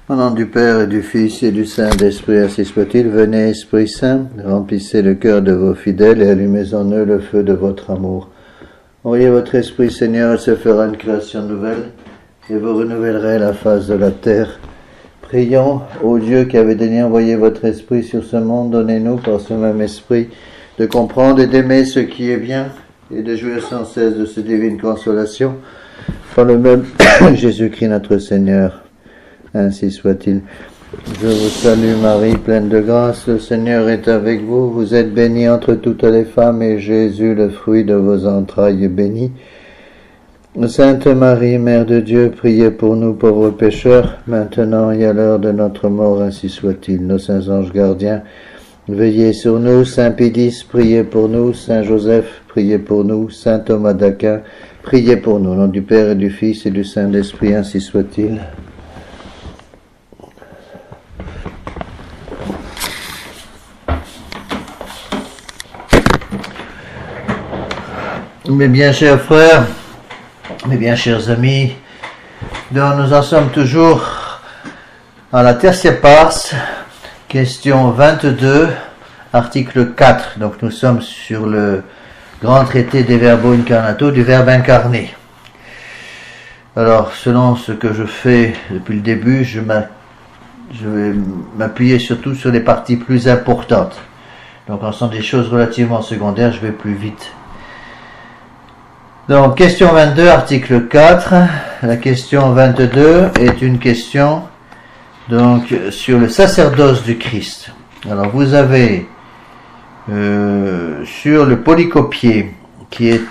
Au nom du Père et du Fils et du Saint-Esprit, ainsi soit-il. Venez, Esprit Saint, remplissez le cœur de vos fidèles et allumez en eux le feu de votre amour. Envoyez votre Esprit, Seigneur, et se fera une création nouvelle, et vous renouvellerez la face de la terre. Prions, ô Dieu qui avez daigné envoyer votre Esprit sur ce monde, donnez-nous par ce même Esprit de comprendre et d'aimer ce qui est bien, et de jouir sans cesse de cette divine consolation, par le même Jésus-Christ notre Seigneur. Ainsi soit-il. Je vous salue Marie, pleine de grâce, le Seigneur est avec vous. Vous êtes bénie entre toutes les femmes, et Jésus, le fruit de vos entrailles, est béni. Sainte Marie, Mère de Dieu, priez pour nous pauvres pécheurs, maintenant et à l'heure de notre mort, ainsi soit-il. Nos saints anges gardiens, veillez sur nous. Saint Pédis, priez pour nous. Saint Joseph, priez pour nous. Saint Thomas d'Aquin, priez pour nous. Au nom du Père et du Fils et du Saint-Esprit, ainsi soit-il. Mes bien chers frères, mes bien chers amis, donc nous en sommes toujours à la tertia pars, question 22, article 4. Donc nous sommes sur le grand traité des verbo incarnato, du verbe incarné. Alors selon ce que je fais depuis le début, je vais m'appuyer surtout sur les parties plus importantes. Donc en sont des choses relativement secondaires, je vais plus vite. Donc, question 22, article 4. La question 22 est une question donc sur le sacerdoce du Christ. Alors, vous avez sur le polycopier qui est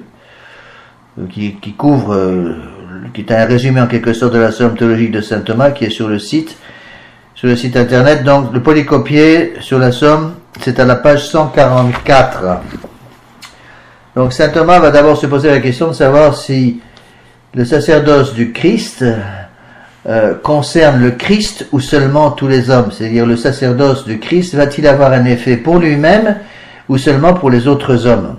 qui couvre qui est un résumé en quelque sorte de la somme théologique de saint Thomas, qui est sur le site internet. Donc, le polycopier sur la somme, c'est à la page 144. Donc saint Thomas va d'abord se poser la question de savoir si le sacerdoce du Christ concerne le Christ ou seulement tous les hommes. C'est-à-dire le sacerdoce du Christ va-t-il avoir un effet pour lui-même ou seulement pour les autres hommes.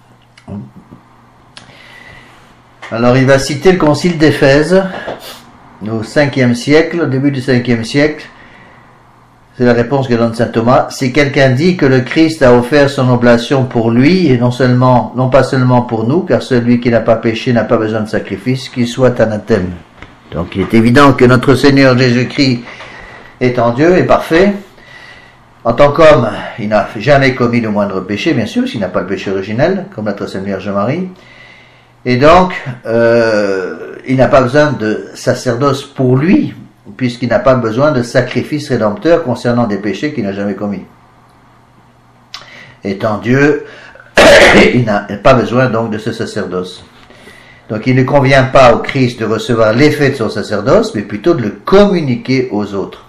Alors il va citer le concile d'Éphèse au 5e siècle, au début du 5e siècle. C'est la réponse que donne saint Thomas. Si quelqu'un dit que le Christ a offert son oblation pour lui, et non pas seulement pour nous, car celui qui n'a pas péché n'a pas besoin de sacrifice, qu'il soit anathème. Donc il est évident que notre Seigneur Jésus-Christ étant Dieu et parfait, en tant qu'homme, il n'a jamais commis le moindre péché, bien sûr, s'il n'a pas le péché originel, comme notre Sainte Vierge Marie. Et donc, il n'a pas besoin de sacerdoce pour lui, puisqu'il n'a pas besoin de sacrifice rédempteur concernant des péchés qu'il n'a jamais commis. Étant Dieu, il n'a pas besoin donc de ce sacerdoce. Donc il ne convient pas au Christ de recevoir l'effet de son sacerdoce, mais plutôt de le communiquer aux autres.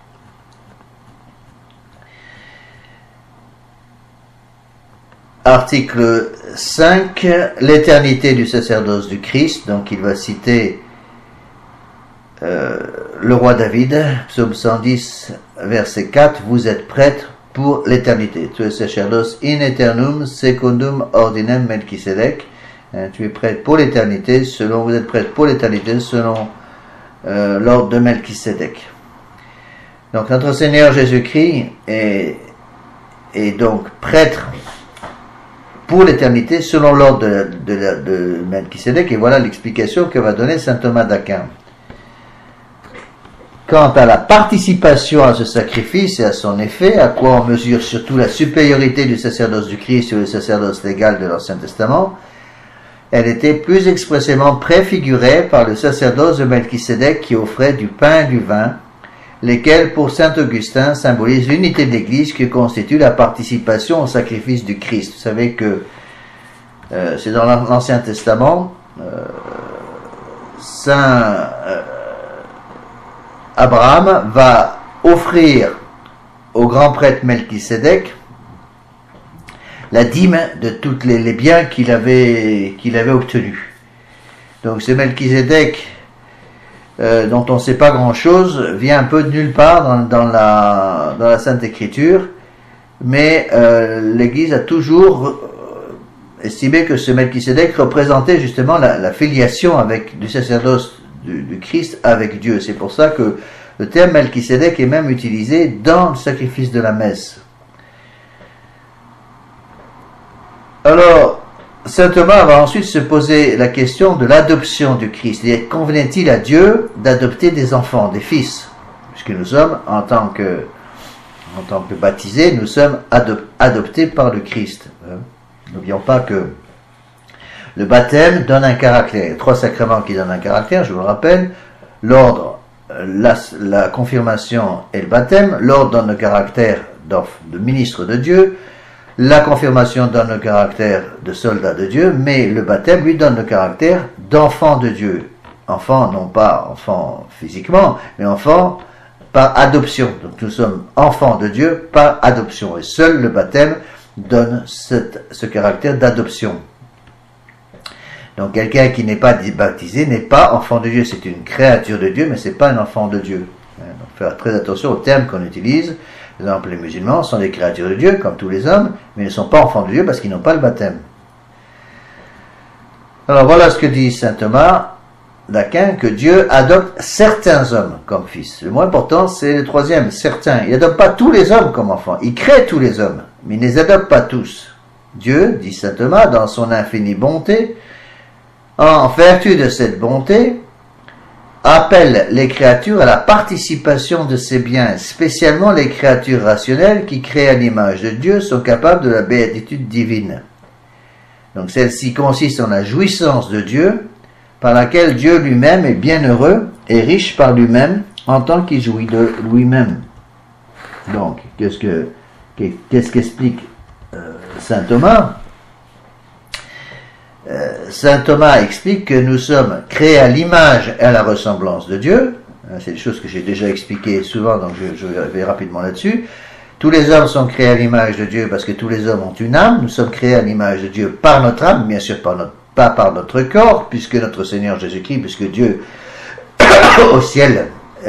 Article 5, l'éternité du sacerdoce du Christ. Donc il va citer le roi David, psaume 110, verset 4, vous êtes prêtre pour l'éternité. Tu es sacerdos in eternum secundum ordinem Melchisedec. Tu es prêtre pour l'éternité, vous êtes prêtre pour l'éternité selon l'ordre de Melchisedec. Donc notre Seigneur Jésus-Christ est donc prêtre pour l'éternité selon l'ordre de Melchisedec, et voilà l'explication que va donner saint Thomas d'Aquin. Quant à la participation à ce sacrifice et à son effet, à quoi on mesure surtout la supériorité du sacerdoce du Christ sur le sacerdoce légal de l'Ancien Testament, elle était plus expressément préfigurée par le sacerdoce de Melchisedec qui offrait du pain et du vin, lesquels pour saint Augustin symbolisent l'unité de l'Église qui constitue la participation au sacrifice du Christ. Vous savez que c'est dans l'Ancien Testament, saint Abraham va offrir au grand prêtre Melchisedec la dîme de tous les biens qu'il avait obtenus. Donc ce Melchisedec, dont on ne sait pas grand-chose, vient un peu de nulle part dans la Sainte Écriture, mais l'Église a toujours estimé que ce Melchisedec représentait justement la filiation du sacerdoce du Christ avec Dieu. C'est pour ça que Le terme Melchisédek est même utilisé dans le sacrifice de la messe. Alors, saint Thomas va ensuite se poser la question de l'adoption du Christ. Convenait-il à Dieu d'adopter des enfants, des fils? Puisque nous sommes, en tant que baptisés, nous sommes adoptés par le Christ. N'oublions pas que le baptême donne un caractère. Il y a 3 sacrements qui donnent un caractère, je vous le rappelle. L'ordre, la confirmation et le baptême. L'ordre donne le caractère de ministre de Dieu. La confirmation donne le caractère de soldat de Dieu, mais le baptême lui donne le caractère d'enfant de Dieu. Enfant, non pas enfant physiquement, mais enfant par adoption. Donc nous sommes enfants de Dieu par adoption. Et seul le baptême donne ce caractère d'adoption. Donc quelqu'un qui n'est pas baptisé n'est pas enfant de Dieu. C'est une créature de Dieu, mais c'est pas un enfant de Dieu. Donc faire très attention aux termes qu'on utilise. Par exemple, les musulmans sont des créatures de Dieu, comme tous les hommes, mais ils ne sont pas enfants de Dieu parce qu'ils n'ont pas le baptême. Alors voilà ce que dit saint Thomas d'Aquin, que Dieu adopte certains hommes comme fils. Le moins important, c'est le 3e, certains. Il n'adopte pas tous les hommes comme enfants. Il crée tous les hommes, mais il ne les adopte pas tous. Dieu, dit saint Thomas, dans son infinie bonté, en vertu de cette bonté, appelle les créatures à la participation de ses biens, spécialement les créatures rationnelles qui, créées à l'image de Dieu, sont capables de la béatitude divine. Donc celle-ci consiste en la jouissance de Dieu, par laquelle Dieu lui-même est bienheureux et riche par lui-même, en tant qu'il jouit de lui-même. Donc, qu'est-ce qu'explique saint Thomas? Saint Thomas explique que nous sommes créés à l'image et à la ressemblance de Dieu. C'est des choses que j'ai déjà expliquées souvent, donc je vais rapidement là-dessus. Tous les hommes sont créés à l'image de Dieu parce que tous les hommes ont une âme. Nous sommes créés à l'image de Dieu par notre âme, bien sûr pas par notre corps, puisque notre Seigneur Jésus-Christ, puisque Dieu au ciel,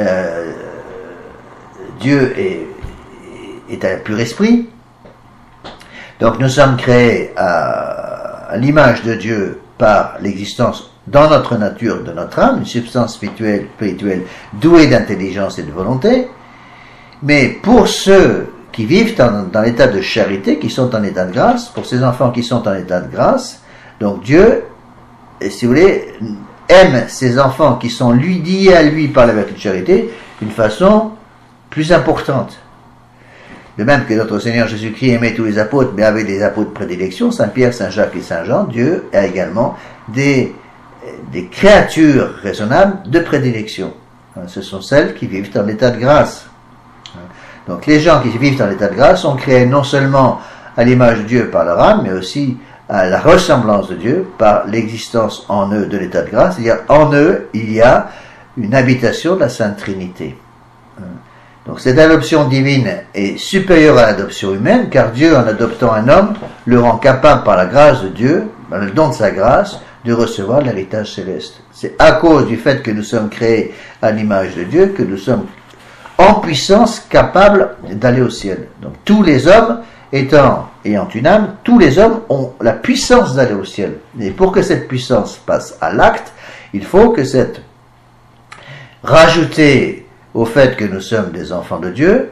Dieu est un pur esprit. Donc nous sommes créés à l'image de Dieu par l'existence dans notre nature de notre âme, une substance spirituelle douée d'intelligence et de volonté. Mais pour ceux qui vivent dans l'état de charité, qui sont en état de grâce, pour ces enfants qui sont en état de grâce, donc Dieu, si vous voulez, aime ces enfants qui sont liés à lui par la vertu de charité d'une façon plus importante. De même que notre Seigneur Jésus-Christ aimait tous les apôtres, mais avait des apôtres de prédilection, Saint Pierre, Saint Jacques et Saint Jean, Dieu a également des créatures raisonnables de prédilection. Ce sont celles qui vivent en état de grâce. Donc les gens qui vivent en état de grâce sont créés non seulement à l'image de Dieu par leur âme, mais aussi à la ressemblance de Dieu par l'existence en eux de l'état de grâce. C'est-à-dire en eux, il y a une habitation de la Sainte Trinité. Donc cette adoption divine est supérieure à l'adoption humaine, car Dieu, en adoptant un homme, le rend capable par la grâce de Dieu, par le don de sa grâce, de recevoir l'héritage céleste. C'est à cause du fait que nous sommes créés à l'image de Dieu que nous sommes en puissance capables d'aller au ciel. Donc tous les hommes ayant une âme, tous les hommes ont la puissance d'aller au ciel. Et pour que cette puissance passe à l'acte, il faut que cette rajouter au fait que nous sommes des enfants de Dieu,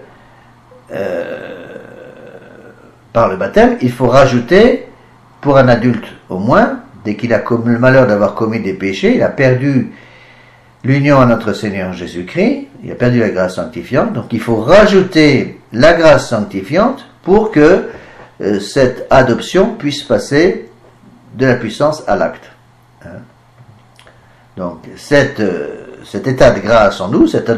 par le baptême, il faut rajouter, pour un adulte au moins, dès qu'il a commis le malheur d'avoir commis des péchés, il a perdu l'union à notre Seigneur Jésus-Christ, il a perdu la grâce sanctifiante, donc il faut rajouter la grâce sanctifiante pour que cette adoption puisse passer de la puissance à l'acte. Donc cet état de grâce en nous, cette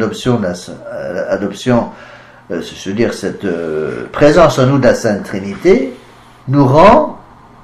cette présence en nous de la Sainte Trinité, nous rend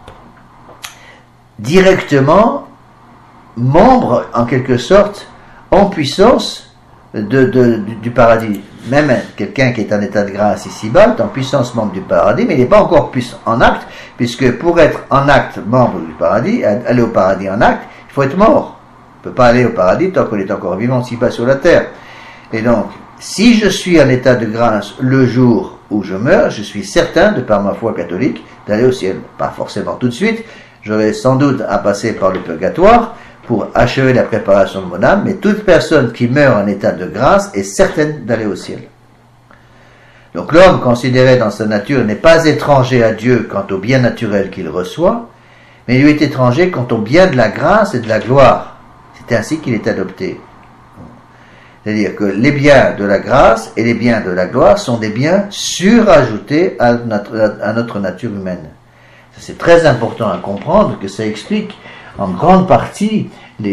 directement membres, en quelque sorte, en puissance du paradis. Même quelqu'un qui est en état de grâce ici-bas est en puissance membre du paradis, mais il n'est pas encore en acte, puisque pour être en acte membre du paradis, aller au paradis en acte, il faut être mort. On ne peut pas aller au paradis tant qu'on est encore vivant ici-bas sur la terre. Et donc, si je suis en état de grâce le jour où je meurs, je suis certain, de par ma foi catholique, d'aller au ciel. Pas forcément tout de suite, j'aurai sans doute à passer par le purgatoire pour achever la préparation de mon âme, mais toute personne qui meurt en état de grâce est certaine d'aller au ciel. Donc l'homme considéré dans sa nature n'est pas étranger à Dieu quant au bien naturel qu'il reçoit, mais il lui est étranger quant au bien de la grâce et de la gloire. C'est ainsi qu'il est adopté. C'est-à-dire que les biens de la grâce et les biens de la gloire sont des biens surajoutés à notre nature humaine. C'est très important à comprendre, que ça explique en grande partie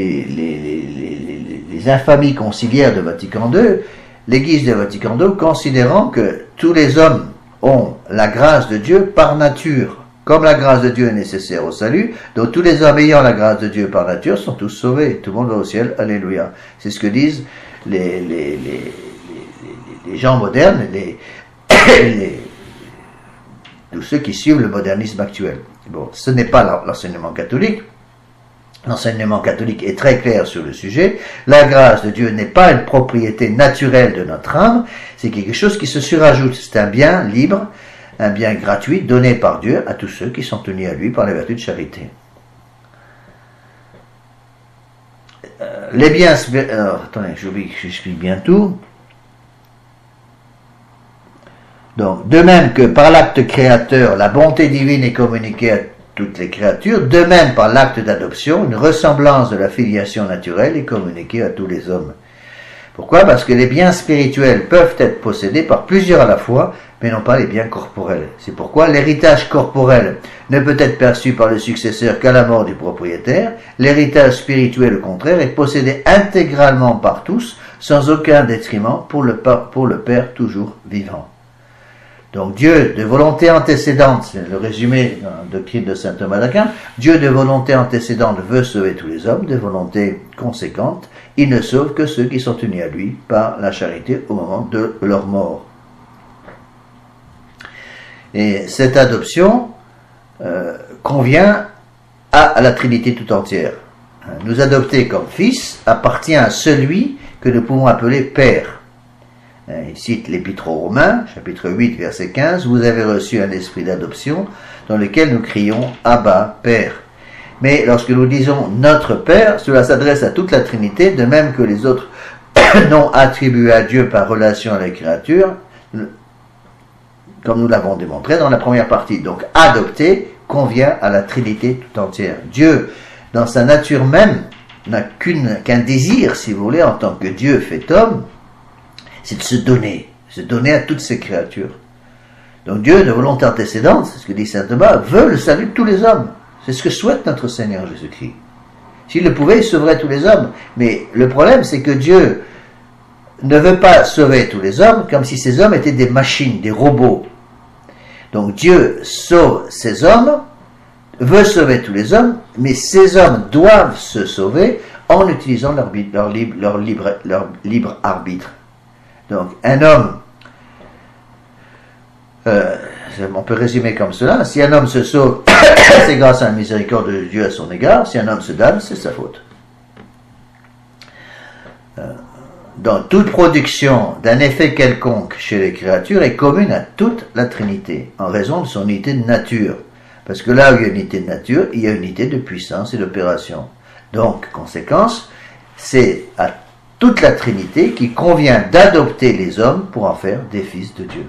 les infamies conciliaires de Vatican II, l'Église de Vatican II considérant que tous les hommes ont la grâce de Dieu par nature. Comme la grâce de Dieu est nécessaire au salut, donc tous les hommes ayant la grâce de Dieu par nature sont tous sauvés. Tout le monde va au ciel, alléluia. C'est ce que disent les gens modernes, tous ceux qui suivent le modernisme actuel. Bon, ce n'est pas l'enseignement catholique. L'enseignement catholique est très clair sur le sujet. La grâce de Dieu n'est pas une propriété naturelle de notre âme, c'est quelque chose qui se surajoute. C'est un bien libre, un bien gratuit donné par Dieu à tous ceux qui sont unis à lui par la vertu de charité. Les biens... attendez, j'oublie que j'explique bien tout. Donc, de même que par l'acte créateur, la bonté divine est communiquée à toutes les créatures, de même par l'acte d'adoption, une ressemblance de la filiation naturelle est communiquée à tous les hommes. Pourquoi? Parce que les biens spirituels peuvent être possédés par plusieurs à la fois, mais non pas les biens corporels. C'est pourquoi l'héritage corporel ne peut être perçu par le successeur qu'à la mort du propriétaire. L'héritage spirituel, au contraire, est possédé intégralement par tous, sans aucun détriment pour le Père toujours vivant. Donc Dieu de volonté antécédente, c'est le résumé dans la doctrine de saint Thomas d'Aquin, Dieu de volonté antécédente veut sauver tous les hommes, de volonté conséquente, il ne sauve que ceux qui sont unis à lui par la charité au moment de leur mort. Et cette adoption convient à la Trinité tout entière. Nous adopter comme fils appartient à celui que nous pouvons appeler Père. Il cite l'Épître aux Romains, chapitre 8, verset 15, « Vous avez reçu un esprit d'adoption dans lequel nous crions « Abba, Père ». Mais lorsque nous disons « Notre Père », cela s'adresse à toute la Trinité, de même que les autres noms attribués à Dieu par relation à la créature, comme nous l'avons démontré dans la première partie. Donc, adopter convient à la Trinité tout entière. Dieu, dans sa nature même, n'a qu'un désir, si vous voulez, en tant que Dieu fait homme, c'est de se donner à toutes ces créatures. Donc Dieu, de volonté antécédente, c'est ce que dit saint Thomas, veut le salut de tous les hommes. C'est ce que souhaite notre Seigneur Jésus-Christ. S'il le pouvait, il sauverait tous les hommes. Mais le problème, c'est que Dieu ne veut pas sauver tous les hommes comme si ces hommes étaient des machines, des robots. Donc Dieu sauve ces hommes, veut sauver tous les hommes, mais ces hommes doivent se sauver en utilisant leur libre arbitre. Donc, un homme, on peut résumer comme cela, si un homme se sauve, c'est grâce à la miséricorde de Dieu à son égard, si un homme se damne, c'est sa faute. Dans toute production d'un effet quelconque chez les créatures est commune à toute la Trinité, en raison de son unité de nature. Parce que là où il y a unité de nature, il y a unité de puissance et d'opération. Donc, conséquence, c'est à toute la Trinité qui convient d'adopter les hommes pour en faire des fils de Dieu.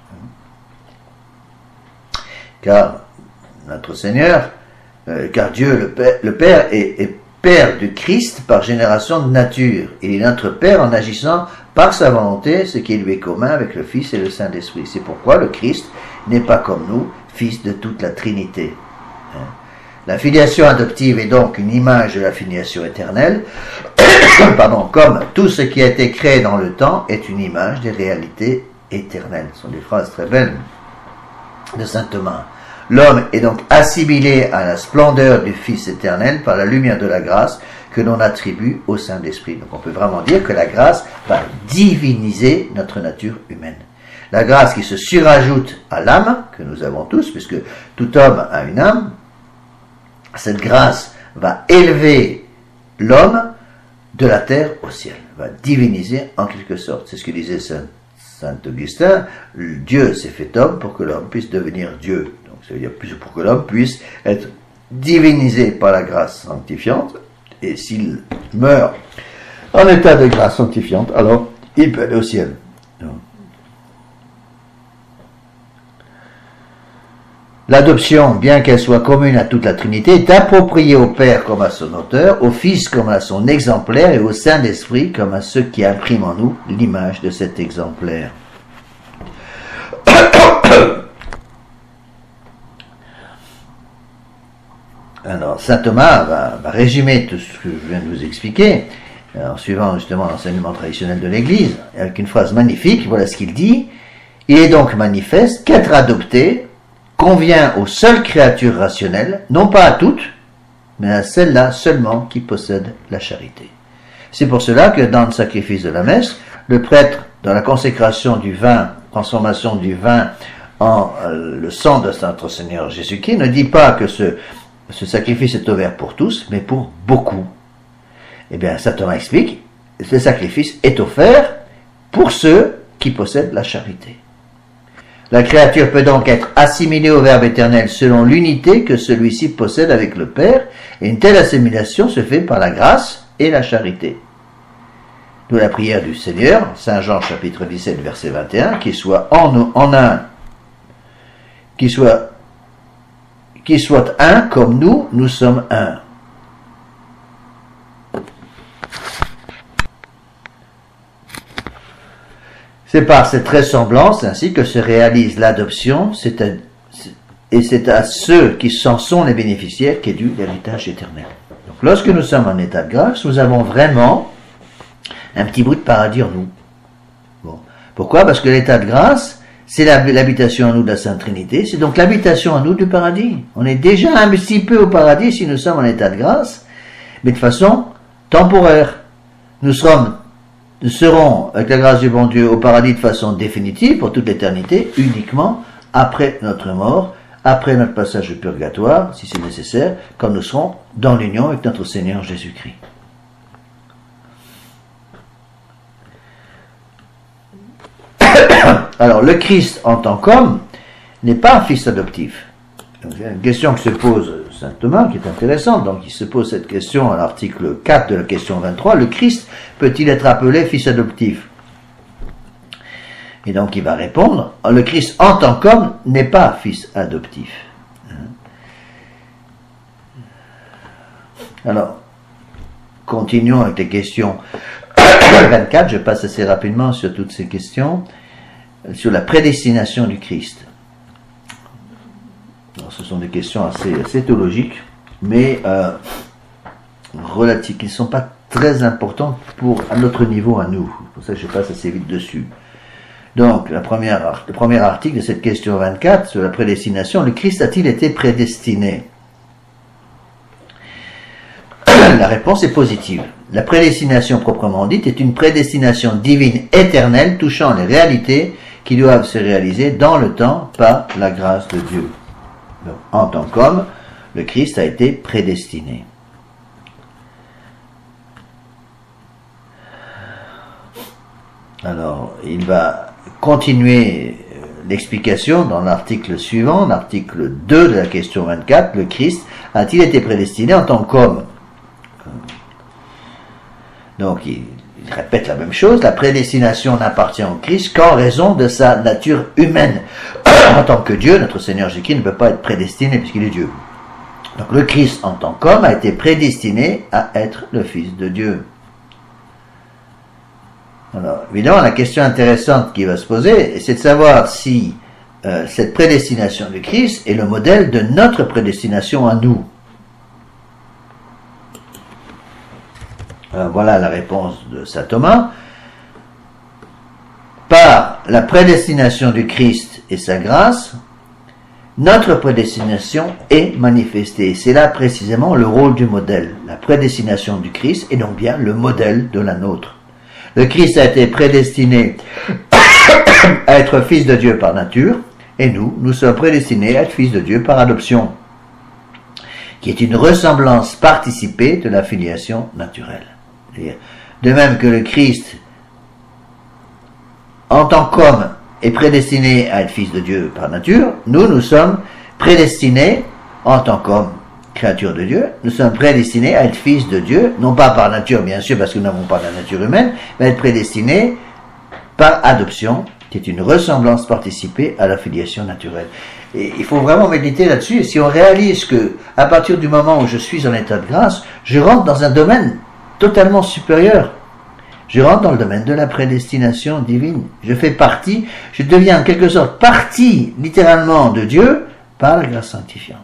Car notre Seigneur, car Dieu le Père est Père du Christ par génération de nature. Il est notre Père en agissant par sa volonté, ce qui lui est commun avec le Fils et le Saint-Esprit. C'est pourquoi le Christ n'est pas comme nous, fils de toute la Trinité. La filiation adoptive est donc une image de la filiation éternelle, comme tout ce qui a été créé dans le temps est une image des réalités éternelles. Ce sont des phrases très belles de saint Thomas. L'homme est donc assimilé à la splendeur du Fils éternel par la lumière de la grâce que l'on attribue au Saint-Esprit. Donc on peut vraiment dire que la grâce va diviniser notre nature humaine. La grâce qui se surajoute à l'âme que nous avons tous, puisque tout homme a une âme, cette grâce va élever l'homme de la terre au ciel, va diviniser en quelque sorte. C'est ce que disait saint Augustin, Dieu s'est fait homme pour que l'homme puisse devenir Dieu. Donc ça veut dire pour que l'homme puisse être divinisé par la grâce sanctifiante et s'il meurt en état de grâce sanctifiante, alors il peut aller au ciel. L'adoption, bien qu'elle soit commune à toute la Trinité, est appropriée au Père comme à son auteur, au Fils comme à son exemplaire et au Saint-Esprit comme à ceux qui impriment en nous l'image de cet exemplaire. Alors, saint Thomas va résumer tout ce que je viens de vous expliquer, en suivant justement l'enseignement traditionnel de l'Église, avec une phrase magnifique. Voilà ce qu'il dit. Il est donc manifeste qu'être adopté convient aux seules créatures rationnelles, non pas à toutes, mais à celles-là seulement qui possèdent la charité. C'est pour cela que dans le sacrifice de la messe, le prêtre, dans la consécration du vin, transformation du vin en le sang de notre Seigneur Jésus-Christ, ne dit pas que ce sacrifice est ouvert pour tous, mais pour beaucoup. Eh bien, saint Thomas explique, ce sacrifice est offert pour ceux qui possèdent la charité. La créature peut donc être assimilée au Verbe éternel selon l'unité que celui-ci possède avec le Père, et une telle assimilation se fait par la grâce et la charité. D'où la prière du Seigneur, Saint Jean chapitre 17 verset 21, qu'il soit en un, qu'il soit un comme nous sommes un. C'est par cette ressemblance ainsi que se réalise l'adoption, et c'est à ceux qui s'en sont les bénéficiaires qu'est dû l'héritage éternel. Donc lorsque nous sommes en état de grâce, nous avons vraiment un petit bout de paradis en nous. Bon. Pourquoi? Parce que l'état de grâce, c'est l'habitation en nous de la Sainte Trinité, c'est donc l'habitation en nous du paradis. On est déjà un petit peu au paradis si nous sommes en état de grâce, mais de façon temporaire. Nous serons, avec la grâce du bon Dieu, au paradis de façon définitive, pour toute l'éternité, uniquement après notre mort, après notre passage au purgatoire, si c'est nécessaire, quand nous serons dans l'union avec notre Seigneur Jésus-Christ. Alors, le Christ en tant qu'homme n'est pas un fils adoptif. Donc, il y a une question que se pose saint Thomas qui est intéressante. Donc, il se pose cette question à l'article 4 de la question 23. Le Christ peut-il être appelé fils adoptif? Et donc, il va répondre, le Christ en tant qu'homme n'est pas fils adoptif. Alors, continuons avec les questions 24. Je passe assez rapidement sur toutes ces questions. Sur la prédestination du Christ. Alors, ce sont des questions assez théologiques, mais relatives, qui ne sont pas très importantes à notre niveau à nous. C'est pour ça que je passe assez vite dessus. Donc, le premier article de cette question 24, sur la prédestination, le Christ a-t-il été prédestiné? La réponse est positive. La prédestination proprement dite est une prédestination divine éternelle touchant les réalités qui doivent se réaliser dans le temps par la grâce de Dieu. Donc, en tant qu'homme, le Christ a été prédestiné. Alors, il va continuer l'explication dans l'article suivant, l'article 2 de la question 24. Le Christ a-t-il été prédestiné en tant qu'homme? Donc, il répète la même chose. La prédestination n'appartient au Christ qu'en raison de sa nature humaine. En tant que Dieu, notre Seigneur Jésus-Christ ne peut pas être prédestiné puisqu'il est Dieu. Donc, le Christ en tant qu'homme a été prédestiné à être le Fils de Dieu. Alors, évidemment, la question intéressante qui va se poser, c'est de savoir si cette prédestination du Christ est le modèle de notre prédestination à nous. Voilà la réponse de saint Thomas. Par la prédestination du Christ et sa grâce, notre prédestination est manifestée. C'est là précisément le rôle du modèle. La prédestination du Christ est donc bien le modèle de la nôtre. Le Christ a été prédestiné à être fils de Dieu par nature, et nous sommes prédestinés à être fils de Dieu par adoption, qui est une ressemblance participée de la filiation naturelle. De même que le Christ, en tant qu'homme, est prédestiné à être fils de Dieu par nature, nous sommes prédestinés, en tant qu'homme, créatures de Dieu, nous sommes prédestinés à être fils de Dieu, non pas par nature bien sûr, parce que nous n'avons pas la nature humaine, mais à être prédestinés par adoption, qui est une ressemblance participée à la filiation naturelle. Et il faut vraiment méditer là-dessus, et si on réalise que, à partir du moment où je suis en état de grâce, je rentre dans un domaine totalement supérieur. Je rentre dans le domaine de la prédestination divine. Je fais partie, je deviens en quelque sorte partie, littéralement, de Dieu, par la grâce sanctifiante.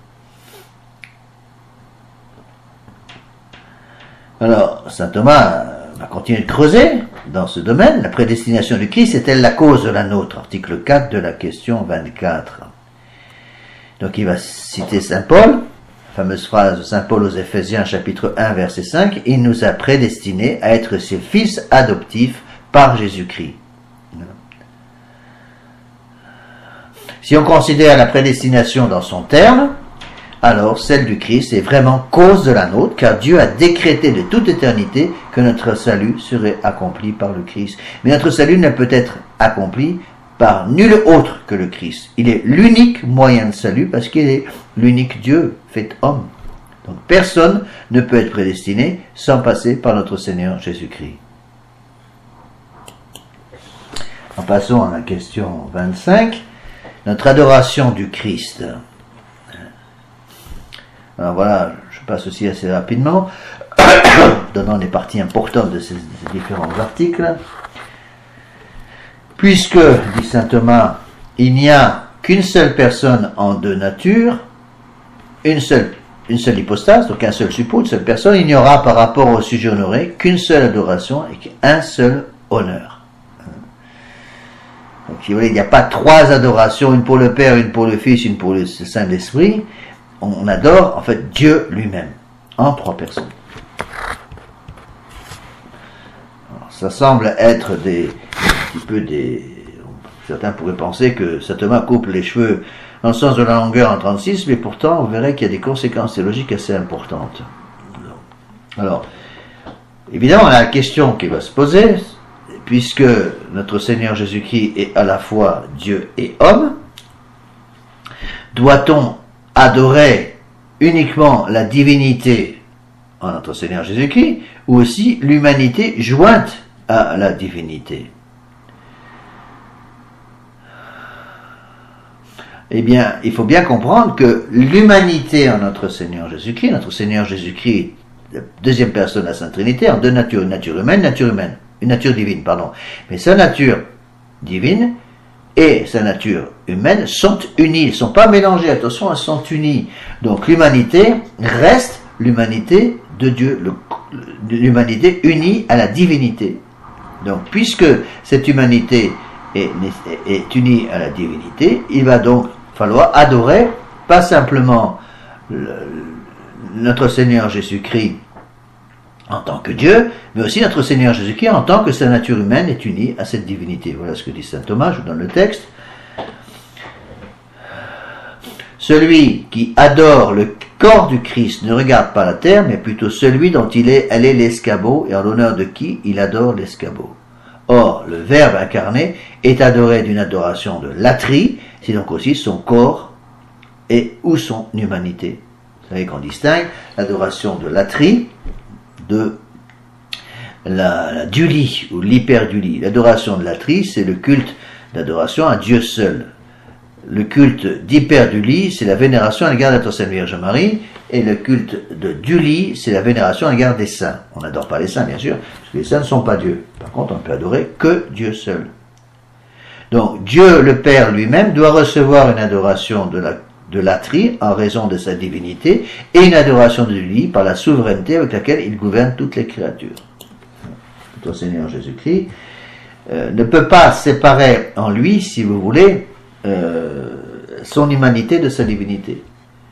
Alors, saint Thomas va continuer de creuser dans ce domaine. La prédestination du Christ est-elle la cause de la nôtre? Article 4 de la question 24. Donc il va citer saint Paul, fameuse phrase de saint Paul aux Éphésiens, chapitre 1, verset 5, « Il nous a prédestinés à être ses fils adoptifs par Jésus-Christ. » Si on considère la prédestination dans son terme, alors celle du Christ est vraiment cause de la nôtre, car Dieu a décrété de toute éternité que notre salut serait accompli par le Christ. Mais notre salut ne peut être accompli par nul autre que le Christ. Il est l'unique moyen de salut parce qu'il est l'unique Dieu fait homme. Donc personne ne peut être prédestiné sans passer par notre Seigneur Jésus-Christ. En passant à la question 25, notre adoration du Christ. Alors voilà, je passe aussi assez rapidement, donnant les parties importantes de ces différents articles. Puisque, dit saint Thomas, il n'y a qu'une seule personne en deux natures, une seule hypostase, donc un seul suppôt, une seule personne, il n'y aura par rapport au sujet honoré qu'une seule adoration et qu'un seul honneur. Donc si vous voulez, il n'y a pas trois adorations, une pour le Père, une pour le Fils, une pour le Saint-Esprit. On adore en fait Dieu lui-même, en trois personnes. Alors, ça semble être certains pourraient penser que saint Thomas coupe les cheveux dans le sens de la longueur en 36, mais pourtant, vous verrez qu'il y a des conséquences théologiques assez importantes. Alors, évidemment, la question qui va se poser, puisque notre Seigneur Jésus-Christ est à la fois Dieu et homme, doit-on adorer uniquement la divinité en notre Seigneur Jésus-Christ, ou aussi l'humanité jointe à la divinité? Eh bien, il faut bien comprendre que l'humanité en notre Seigneur Jésus-Christ, la deuxième personne de la Sainte Trinité, en deux natures, une nature divine, pardon. Mais sa nature divine et sa nature humaine sont unies, elles ne sont pas mélangées, attention, elles sont unies. Donc l'humanité reste l'humanité de Dieu, l'humanité unie à la divinité. Donc puisque cette humanité est unie à la divinité, il va donc falloir adorer pas simplement notre Seigneur Jésus-Christ en tant que Dieu, mais aussi notre Seigneur Jésus-Christ en tant que sa nature humaine est unie à cette divinité. Voilà ce que dit saint Thomas, je vous donne le texte. Celui qui adore le corps du Christ ne regarde pas la terre, mais plutôt celui dont elle est l'escabeau, et en l'honneur de qui il adore l'escabeau. Or, le Verbe incarné est adoré d'une adoration de latrie, c'est donc aussi son corps et ou son humanité. Vous savez qu'on distingue l'adoration de latrie de la dulie ou l'hyperdulie. L'adoration de latrie, c'est le culte d'adoration à Dieu seul. Le culte d'hyperdulie, c'est la vénération à l'égard de la Sainte Vierge Marie, et le culte de dulie, c'est la vénération à l'égard des saints. On n'adore pas les saints, bien sûr, parce que les saints ne sont pas Dieu. Par contre, on ne peut adorer que Dieu seul. Donc, Dieu le Père lui-même doit recevoir une adoration de latrie en raison de sa divinité, et une adoration de dulie par la souveraineté avec laquelle il gouverne toutes les créatures. Notre Seigneur Jésus-Christ ne peut pas séparer en lui, si vous voulez, son humanité de sa divinité.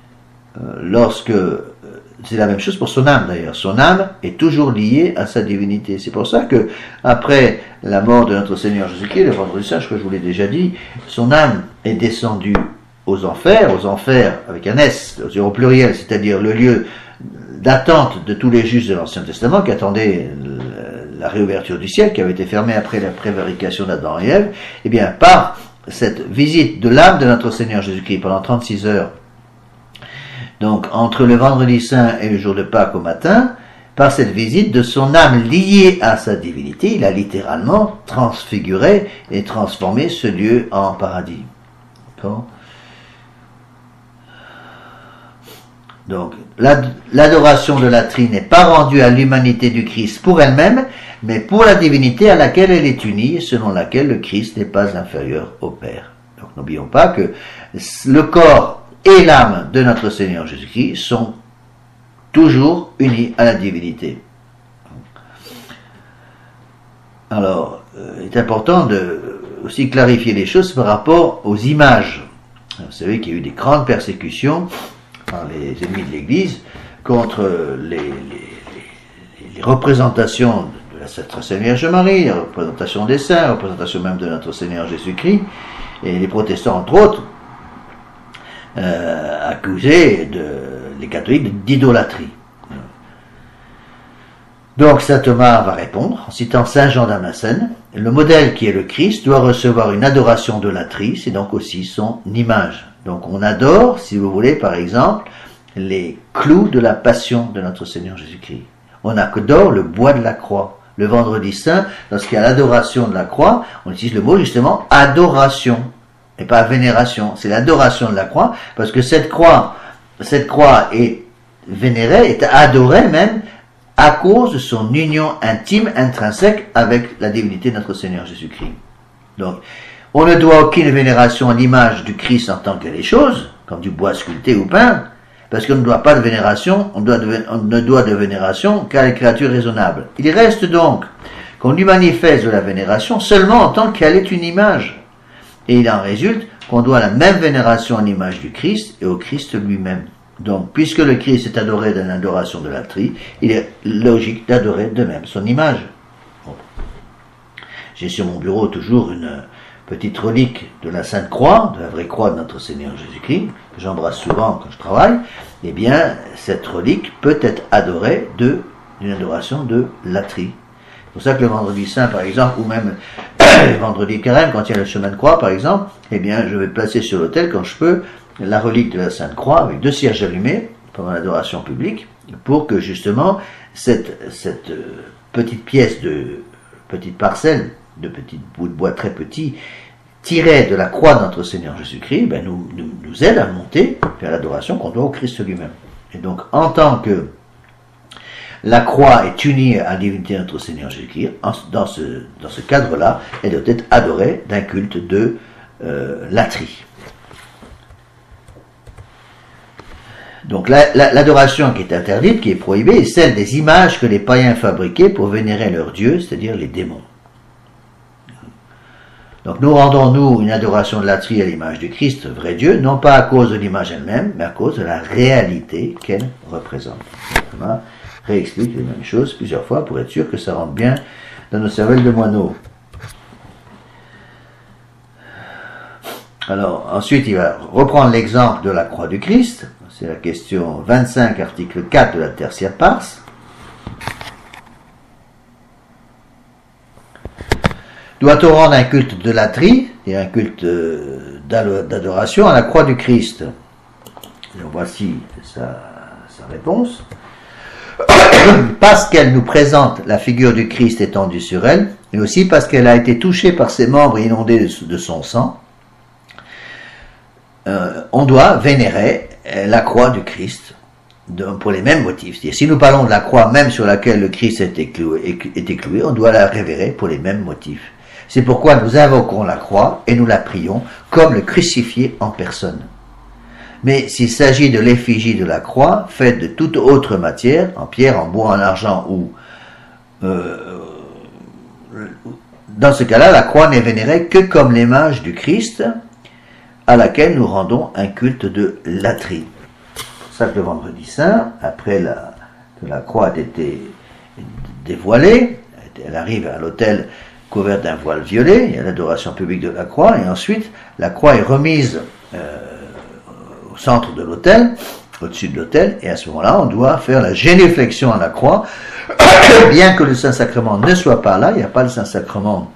C'est la même chose pour son âme d'ailleurs. Son âme est toujours liée à sa divinité. C'est pour ça que après la mort de notre Seigneur Jésus-Christ, le vendredi saint, je vous l'ai déjà dit, son âme est descendue aux enfers avec un S, au pluriel, c'est-à-dire le lieu d'attente de tous les justes de l'Ancien Testament qui attendaient la réouverture du ciel, qui avait été fermée après la prévarication d'Adam et Ève. Eh bien, par cette visite de l'âme de notre Seigneur Jésus-Christ pendant 36 heures Donc, entre le vendredi saint et le jour de Pâques au matin, par cette visite de son âme liée à sa divinité, il a littéralement transfiguré et transformé ce lieu en paradis. D'accord ? Donc, l'adoration de la Trie n'est pas rendue à l'humanité du Christ pour elle-même, mais pour la divinité à laquelle elle est unie, et selon laquelle le Christ n'est pas inférieur au Père. Donc, n'oublions pas que le corps et l'âme de notre Seigneur Jésus-Christ sont toujours unis à la divinité. Alors, il est important de aussi clarifier les choses par rapport aux images. Vous savez qu'il y a eu des grandes persécutions par les ennemis de l'Église contre les représentations de la Sainte Vierge Marie, la représentation des saints, la représentation même de notre Seigneur Jésus-Christ, et les protestants, entre autres, accusaient les catholiques d'idolâtrie. Donc saint Thomas va répondre en citant saint Jean Damascène: le modèle qui est le Christ doit recevoir une adoration de l'atrie, c'est donc aussi son image. Donc on adore, si vous voulez, par exemple, les clous de la passion de notre Seigneur Jésus-Christ. On adore le bois de la croix. Le vendredi saint, lorsqu'il y a l'adoration de la croix, on utilise le mot justement adoration, et pas vénération. C'est l'adoration de la croix, parce que cette croix est vénérée, est adorée même, à cause de son union intime, intrinsèque avec la divinité de notre Seigneur Jésus-Christ. Donc, on ne doit aucune vénération à l'image du Christ en tant que les choses, comme du bois sculpté ou peint, parce qu'on ne doit pas de vénération, on ne doit de vénération qu'à les créatures raisonnables. Il reste donc qu'on lui manifeste de la vénération seulement en tant qu'elle est une image. Et il en résulte qu'on doit la même vénération à l'image du Christ et au Christ lui-même. Donc, puisque le Christ est adoré dans l'adoration de la Trie, il est logique d'adorer de même son image. Bon. J'ai sur mon bureau toujours une petite relique de la Sainte Croix, de la vraie croix de notre Seigneur Jésus-Christ, que j'embrasse souvent quand je travaille. Eh bien, cette relique peut être adorée d'une adoration de la Trie. C'est pour ça que le vendredi saint, par exemple, ou même le vendredi carême, quand il y a le chemin de croix, par exemple, eh bien, je vais placer sur l'autel, quand je peux, la relique de la Sainte Croix avec 2 cierges allumés pendant l'adoration publique, pour que justement cette petite pièce petite parcelle de petits bouts de bois très petits tirés de la croix de notre Seigneur Jésus-Christ, nous aide à monter vers l'adoration qu'on doit au Christ lui-même. Et donc, en tant que la croix est unie à la divinité de notre Seigneur Jésus-Christ, dans ce cadre-là, elle doit être adorée d'un culte de latrie. Donc l'adoration qui est interdite, qui est prohibée, est celle des images que les païens fabriquaient pour vénérer leurs dieux, c'est-à-dire les démons. Donc nous rendons une adoration de latrie à l'image du Christ, vrai Dieu, non pas à cause de l'image elle-même, mais à cause de la réalité qu'elle représente. On réexplique les mêmes choses plusieurs fois pour être sûr que ça rentre bien dans nos cervelles de moineaux. Alors ensuite il va reprendre l'exemple de la croix du Christ. C'est la question 25, article 4 de la Tertia Pars. Doit-on rendre un culte de latrie, et un culte d'adoration à la croix du Christ? Et voici sa réponse. Parce qu'elle nous présente la figure du Christ étendue sur elle, et aussi parce qu'elle a été touchée par ses membres inondés de son sang, on doit vénérer la croix du Christ pour les mêmes motifs. C'est-à-dire, si nous parlons de la croix même sur laquelle le Christ était cloué, on doit la révérer pour les mêmes motifs. C'est pourquoi nous invoquons la croix et nous la prions comme le crucifié en personne. Mais s'il s'agit de l'effigie de la croix, faite de toute autre matière, en pierre, en bois, en argent ou... dans ce cas-là, la croix n'est vénérée que comme l'image du Christ, à laquelle nous rendons un culte de latrie. C'est pour ça que le vendredi saint, après que la croix a été dévoilée, elle arrive à l'autel couverte d'un voile violet, il y a l'adoration publique de la croix, et ensuite la croix est remise au centre de l'autel, au-dessus de l'autel, et à ce moment-là, on doit faire la génuflexion à la croix, bien que le Saint-Sacrement ne soit pas là, il n'y a pas le Saint-Sacrement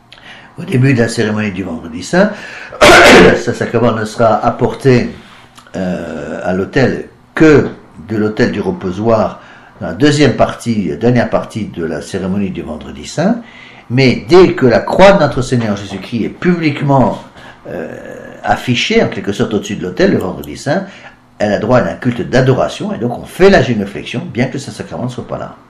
au début de la cérémonie du vendredi saint, le Saint-Sacrement ne sera apporté à l'autel que de l'autel du reposoir dans la dernière partie de la cérémonie du Vendredi Saint, mais dès que la croix de notre Seigneur Jésus-Christ est publiquement affichée en quelque sorte au-dessus de l'autel le Vendredi Saint, elle a droit à un culte d'adoration, et donc on fait la génuflexion, bien que le Saint-Sacrement ne soit pas là.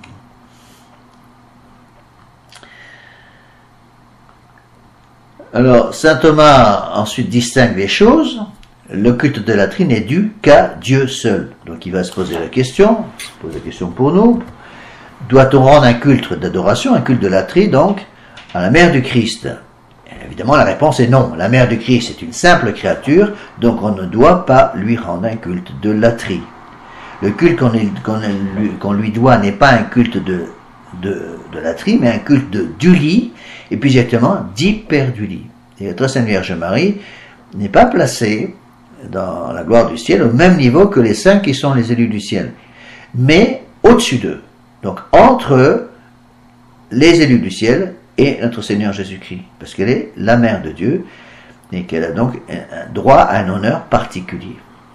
Alors, saint Thomas ensuite distingue les choses. Le culte de la latrie n'est dû qu'à Dieu seul. Donc il va se poser la question, pour nous, doit-on rendre un culte d'adoration, un culte de la latrie, donc, à la mère du Christ? Et évidemment, la réponse est non. La mère du Christ est une simple créature, donc on ne doit pas lui rendre un culte de latrie. Le culte qu'on lui doit n'est pas un culte de latrie, mais un culte du lit, et plus exactement d'hyperdulie. Et la très Sainte Vierge Marie n'est pas placée dans la gloire du ciel au même niveau que les saints qui sont les élus du ciel, mais au-dessus d'eux. Donc entre les élus du ciel et notre Seigneur Jésus-Christ, parce qu'elle est la mère de Dieu et qu'elle a donc un droit à un honneur particulier.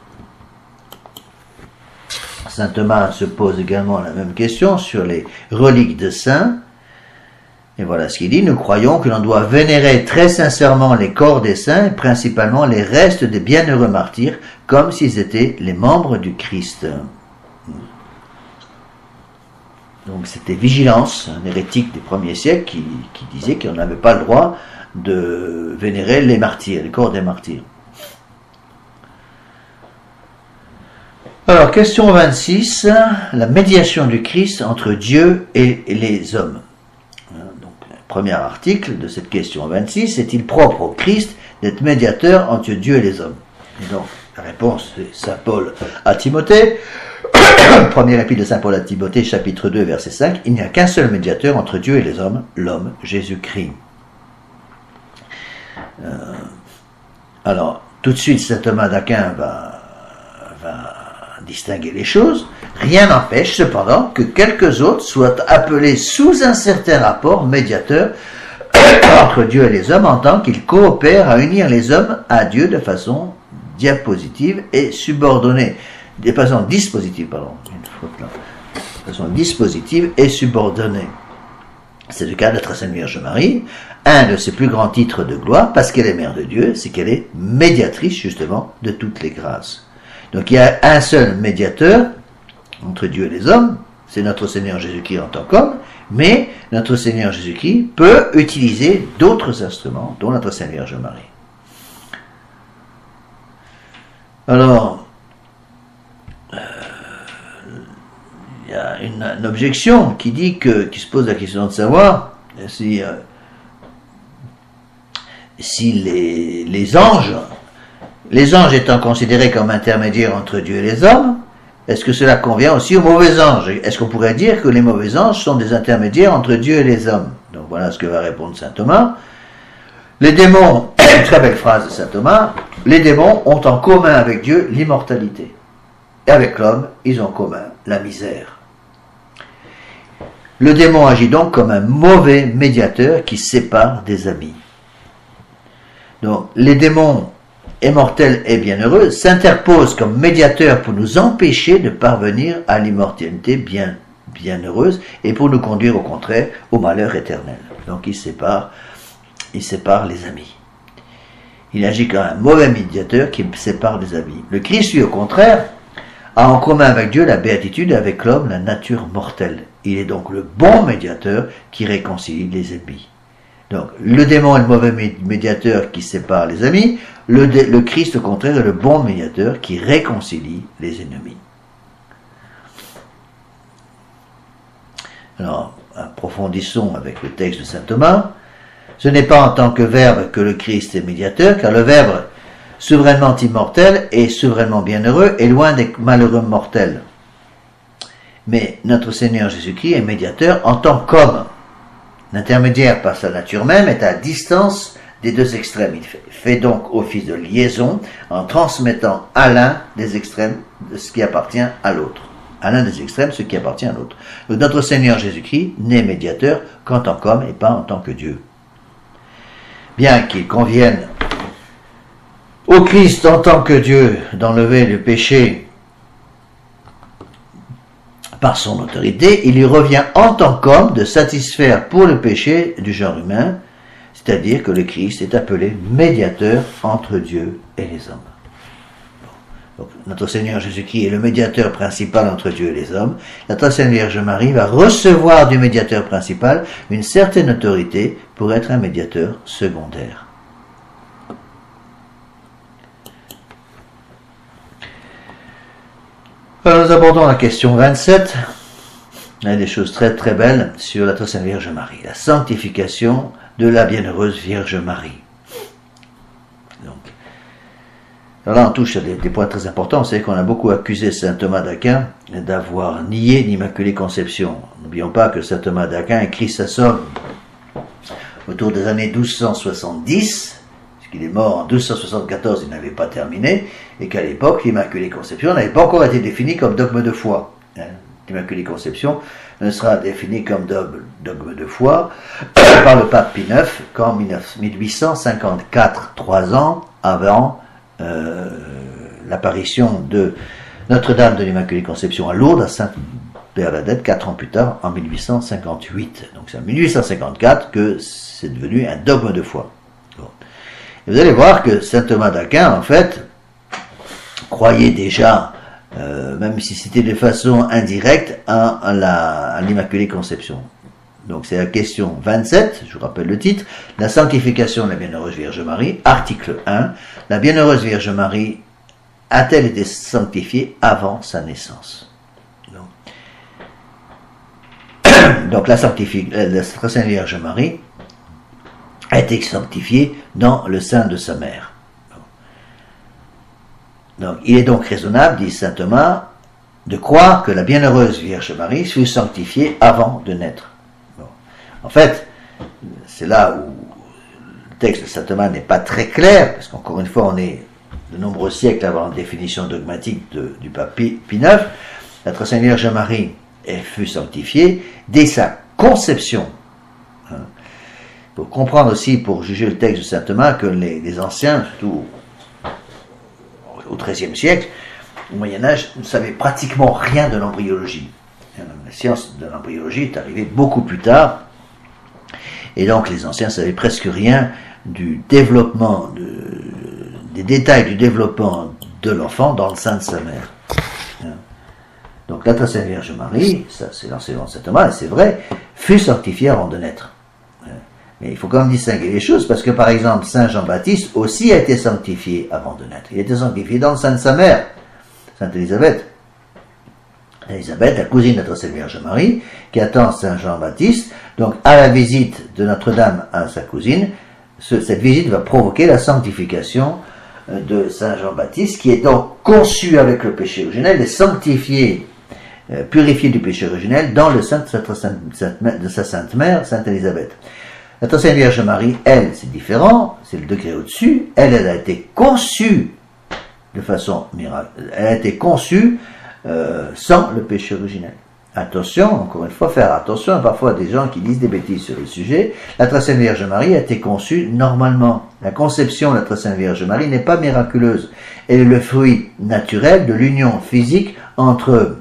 Saint Thomas se pose également la même question sur les reliques de saints. Et voilà ce qu'il dit: nous croyons que l'on doit vénérer très sincèrement les corps des saints, et principalement les restes des bienheureux martyrs, comme s'ils étaient les membres du Christ. Donc c'était Vigilance, un hérétique des premiers siècles, qui disait qu'on n'avait pas le droit de vénérer les martyrs, les corps des martyrs. Alors, question 26, la médiation du Christ entre Dieu et les hommes. Donc, le premier article de cette question 26, est-il propre au Christ d'être médiateur entre Dieu et les hommes? Et donc, la réponse de saint Paul à Timothée, premier épître de saint Paul à Timothée, chapitre 2, verset 5, il n'y a qu'un seul médiateur entre Dieu et les hommes, l'homme Jésus-Christ. Alors, tout de suite, saint Thomas d'Aquin va distinguer les choses. Rien n'empêche cependant que quelques autres soient appelés sous un certain rapport médiateur entre Dieu et les hommes, en tant qu'ils coopèrent à unir les hommes à Dieu de façon dispositive et subordonnée. De façon dispositive, et subordonnée. C'est le cas de la très Sainte Vierge Marie. Un de ses plus grands titres de gloire, parce qu'elle est mère de Dieu, c'est qu'elle est médiatrice justement de toutes les grâces. Donc il y a un seul médiateur entre Dieu et les hommes, c'est notre Seigneur Jésus-Christ en tant qu'homme, mais notre Seigneur Jésus-Christ peut utiliser d'autres instruments, dont notre Sainte Vierge Marie. Alors, il y a une objection qui se pose la question de savoir si les anges étant considérés comme intermédiaires entre Dieu et les hommes, est-ce que cela convient aussi aux mauvais anges? Est-ce qu'on pourrait dire que les mauvais anges sont des intermédiaires entre Dieu et les hommes? Donc voilà ce que va répondre saint Thomas. Les démons, très belle phrase de saint Thomas, les démons ont en commun avec Dieu l'immortalité. Et avec l'homme, ils ont en commun la misère. Le démon agit donc comme un mauvais médiateur qui sépare des amis. Donc les démons immortel et bienheureux, s'interpose comme médiateur pour nous empêcher de parvenir à l'immortalité bienheureuse et pour nous conduire au contraire au malheur éternel. Donc il sépare les amis. Il agit comme un mauvais médiateur qui sépare les amis. Le Christ, lui, au contraire, a en commun avec Dieu la béatitude et avec l'homme la nature mortelle. Il est donc le bon médiateur qui réconcilie les ennemis. Donc, le démon est le mauvais médiateur qui sépare les amis. Le Christ, au contraire, est le bon médiateur qui réconcilie les ennemis. Alors, approfondissons avec le texte de saint Thomas. Ce n'est pas en tant que Verbe que le Christ est médiateur, car le Verbe, souverainement immortel et souverainement bienheureux, est loin des malheureux mortels. Mais notre Seigneur Jésus-Christ est médiateur en tant qu'homme. L'intermédiaire par sa nature même est à distance des deux extrêmes. Il fait donc office de liaison en transmettant à l'un des extrêmes ce qui appartient à l'autre. À l'un des extrêmes ce qui appartient à l'autre. Donc notre Seigneur Jésus-Christ n'est médiateur qu'en tant qu'homme et pas en tant que Dieu. Bien qu'il convienne au Christ en tant que Dieu d'enlever le péché par son autorité, il lui revient en tant qu'homme de satisfaire pour le péché du genre humain, c'est-à-dire que le Christ est appelé médiateur entre Dieu et les hommes. Donc, notre Seigneur Jésus-Christ est le médiateur principal entre Dieu et les hommes. La très Sainte Vierge Marie va recevoir du médiateur principal une certaine autorité pour être un médiateur secondaire. Alors, nous abordons la question 27. Il y a des choses très très belles sur la très Sainte Vierge Marie. La sanctification de la bienheureuse Vierge Marie. Donc, alors là, on touche à des points très importants. C'est qu'on a beaucoup accusé saint Thomas d'Aquin d'avoir nié l'Immaculée Conception. N'oublions pas que saint Thomas d'Aquin écrit sa somme autour des années 1270, puisqu'il est mort en 1274, il n'avait pas terminé, et qu'à l'époque, l'Immaculée Conception n'avait pas encore été définie comme dogme de foi. L'Immaculée Conception ne sera définie comme dogme de foi par le pape Pie IX qu'en 1854, 3 ans avant l'apparition de Notre-Dame de l'Immaculée Conception à Lourdes, à Sainte-Bernadette, 4 ans plus tard, en 1858. Donc c'est en 1854 que c'est devenu un dogme de foi. Bon. Et vous allez voir que saint Thomas d'Aquin, en fait, croyait déjà, même si c'était de façon indirecte, à l'Immaculée Conception. Donc c'est la question 27, je vous rappelle le titre, la sanctification de la Bienheureuse Vierge Marie, article 1, la Bienheureuse Vierge Marie a-t-elle été sanctifiée avant sa naissance? Donc la Sainte Vierge Marie a été sanctifiée dans le sein de sa mère. Donc il est donc raisonnable, dit saint Thomas, de croire que la Bienheureuse Vierge Marie fut sanctifiée avant de naître. En fait, c'est là où le texte de saint Thomas n'est pas très clair, parce qu'encore une fois, on est de nombreux siècles avant la définition dogmatique du pape Pie IX. La très Sainte Vierge Marie fut sanctifiée dès sa conception. Il faut comprendre aussi, pour juger le texte de saint Thomas, que les anciens, surtout au XIIIe siècle, au Moyen-Âge, ne savaient pratiquement rien de l'embryologie. La science de l'embryologie est arrivée beaucoup plus tard. Et donc les anciens savaient presque rien du développement, des détails du développement de l'enfant dans le sein de sa mère. Donc la très Sainte Vierge Marie, ça c'est l'enseignement de saint Thomas, et c'est vrai, fut sanctifiée avant de naître. Mais il faut quand même distinguer les choses, parce que par exemple, saint Jean-Baptiste aussi a été sanctifié avant de naître. Il a été sanctifié dans le sein de sa mère, sainte Élisabeth. Élisabeth, la cousine de la Sainte Vierge Marie, qui attend saint Jean-Baptiste. Donc, à la visite de Notre-Dame à sa cousine, cette visite va provoquer la sanctification de saint Jean-Baptiste, qui est donc conçu avec le péché originel et sanctifié, purifié du péché originel dans le sein de sa sainte mère, sainte Élisabeth. La Sainte Vierge Marie, elle, c'est différent, c'est le degré au-dessus. Elle a été conçue de façon miraculeuse. Elle a été conçue sans le péché originel. Attention, encore une fois, faire attention, il y a parfois des gens qui disent des bêtises sur le sujet. La très Sainte Vierge Marie a été conçue normalement. La conception de la très Sainte Vierge Marie n'est pas miraculeuse. Elle est le fruit naturel de l'union physique entre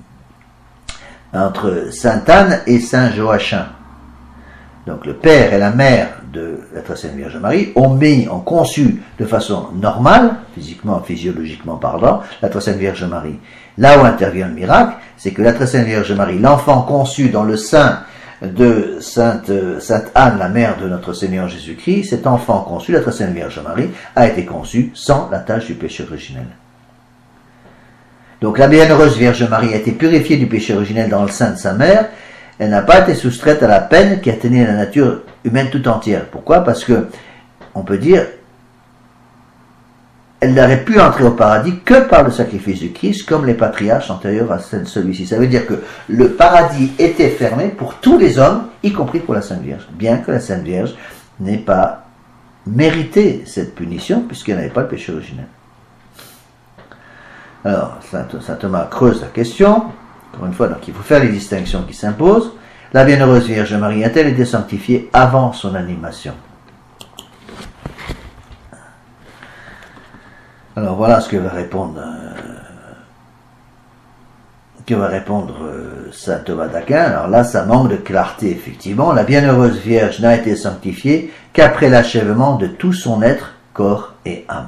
Sainte Anne et Saint Joachim. Donc le père et la mère de la très Sainte Vierge Marie ont conçu de façon normale, physiquement, physiologiquement parlant, la très Sainte Vierge Marie. Là où intervient le miracle, c'est que la très Sainte Vierge Marie, l'enfant conçu dans le sein de Sainte Anne, la mère de notre Seigneur Jésus-Christ, cet enfant conçu, la très Sainte Vierge Marie, a été conçu sans la tâche du péché originel. Donc la bienheureuse Vierge Marie a été purifiée du péché originel dans le sein de sa mère. Elle n'a pas été soustraite à la peine qui atteignait la nature humaine tout entière. Pourquoi? Parce que, on peut dire, elle n'aurait pu entrer au paradis que par le sacrifice du Christ, comme les patriarches antérieurs à celui-ci. Ça veut dire que le paradis était fermé pour tous les hommes, y compris pour la Sainte Vierge, bien que la Sainte Vierge n'ait pas mérité cette punition, puisqu'elle n'avait pas le péché originel. Alors, saint Thomas creuse la question. Encore une fois, donc, il faut faire les distinctions qui s'imposent. La bienheureuse Vierge Marie a-t-elle été sanctifiée avant son animation? Alors voilà ce que va répondre saint Thomas d'Aquin. Alors là, ça manque de clarté, effectivement. La bienheureuse Vierge n'a été sanctifiée qu'après l'achèvement de tout son être, corps et âme.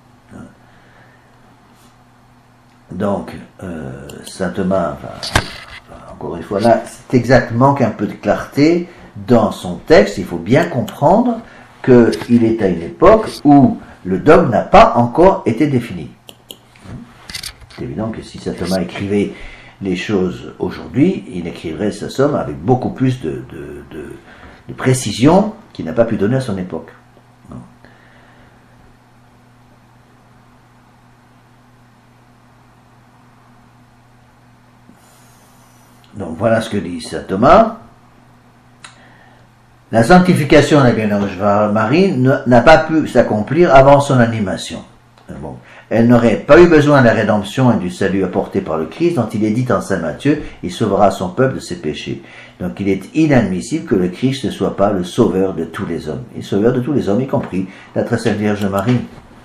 Donc, saint Thomas, encore une fois, là, c'est exactement manque un peu de clarté dans son texte. Il faut bien comprendre qu'il est à une époque où le dogme n'a pas encore été défini. C'est évident que si saint Thomas écrivait les choses aujourd'hui, il écrirait sa somme avec beaucoup plus de précision qu'il n'a pas pu donner à son époque. Donc voilà ce que dit saint Thomas. La sanctification de la Bienheureuse Marie n'a pas pu s'accomplir avant son animation. Bon. Elle n'aurait pas eu besoin de la rédemption et du salut apporté par le Christ, dont il est dit en saint Matthieu, il sauvera son peuple de ses péchés. Donc il est inadmissible que le Christ ne soit pas le sauveur de tous les hommes. Et sauveur de tous les hommes, y compris la très sainte Vierge Marie.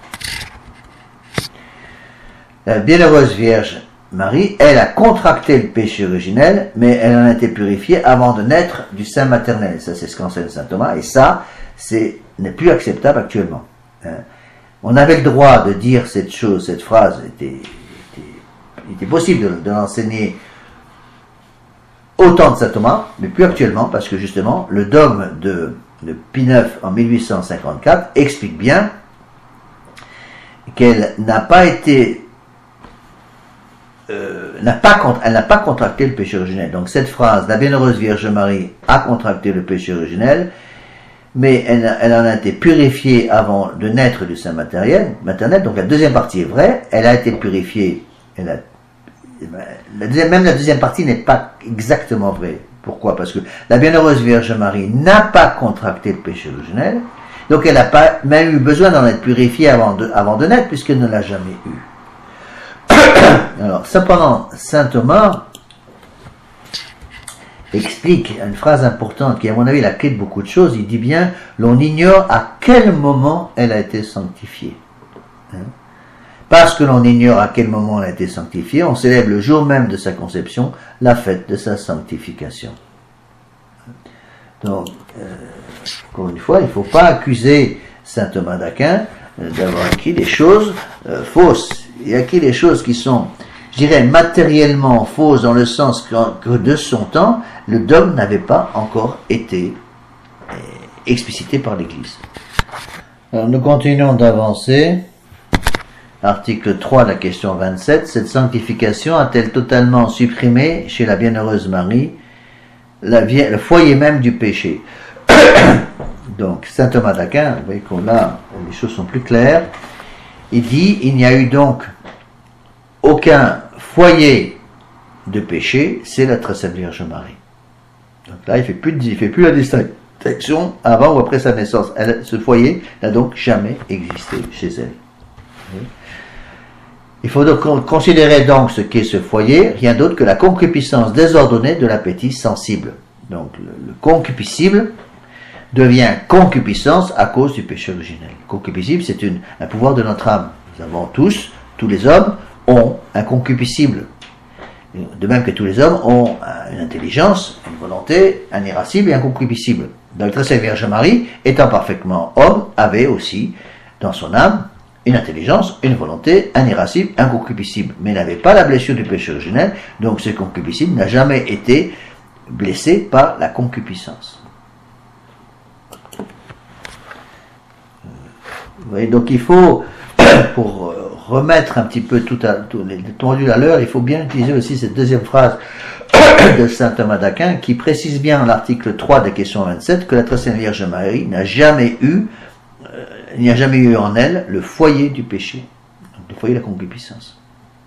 La Bienheureuse Vierge Marie, elle a contracté le péché originel, mais elle en a été purifiée avant de naître du sein maternel. Ça, c'est ce qu'enseigne saint Thomas, et ça, n'est plus acceptable actuellement. On avait le droit de dire cette chose, cette phrase, il était possible de l'enseigner au temps de saint Thomas, mais plus actuellement, parce que justement, le dogme de Pie IX en 1854 explique bien qu'elle n'a pas été elle n'a pas contracté le péché originel. Donc cette phrase, la Bienheureuse Vierge Marie a contracté le péché originel, mais elle en a été purifiée avant de naître du sein maternel. Donc la deuxième partie est vraie, elle a été purifiée. La deuxième partie n'est pas exactement vraie. Pourquoi? Parce que la Bienheureuse Vierge Marie n'a pas contracté le péché originel, donc elle n'a pas même eu besoin d'en être purifiée avant de naître, puisqu'elle ne l'a jamais eu. Alors, cependant, saint Thomas explique une phrase importante qui, à mon avis, est la clé de beaucoup de choses. Il dit bien, l'on ignore à quel moment elle a été sanctifiée. Parce que l'on ignore à quel moment elle a été sanctifiée, on célèbre le jour même de sa conception la fête de sa sanctification. Donc, encore une fois, il ne faut pas accuser saint Thomas d'Aquin d'avoir acquis des choses fausses. Il a acquis des choses qui sont, je dirais, matériellement fausses dans le sens que de son temps, le dogme n'avait pas encore été explicité par l'Église. Alors nous continuons d'avancer. Article 3 de la question 27. Cette sanctification a-t-elle totalement supprimé chez la Bienheureuse Marie le foyer même du péché? Donc saint Thomas d'Aquin, vous voyez qu'on a, les choses sont plus claires. Il dit, il n'y a eu donc aucun foyer de péché, c'est la très sainte Vierge Marie. Donc là, il ne fait plus la distinction avant ou après sa naissance. Ce foyer n'a donc jamais existé chez elle. Il faut donc considérer donc ce qu'est ce foyer, rien d'autre que la concupiscence désordonnée de l'appétit sensible. Donc le concupiscible devient concupiscence à cause du péché originel. Concupiscible, c'est un pouvoir de notre âme. Nous avons tous les hommes ont un concupiscible. De même que tous les hommes ont une intelligence, une volonté, un irascible et un concupiscible. Donc la Sainte Vierge Marie, étant parfaitement homme, avait aussi dans son âme une intelligence, une volonté, un irascible, un concupiscible. Mais n'avait pas la blessure du péché originel, donc ce concupiscible n'a jamais été blessé par la concupiscence. Vous voyez, donc il faut, pour remettre un petit peu tout les tendues à l'heure, il faut bien utiliser aussi cette deuxième phrase de saint Thomas d'Aquin qui précise bien dans l'article 3 de question 27 que la très sainte Vierge Marie il n'y a jamais eu en elle le foyer du péché, donc le foyer de la concupiscence.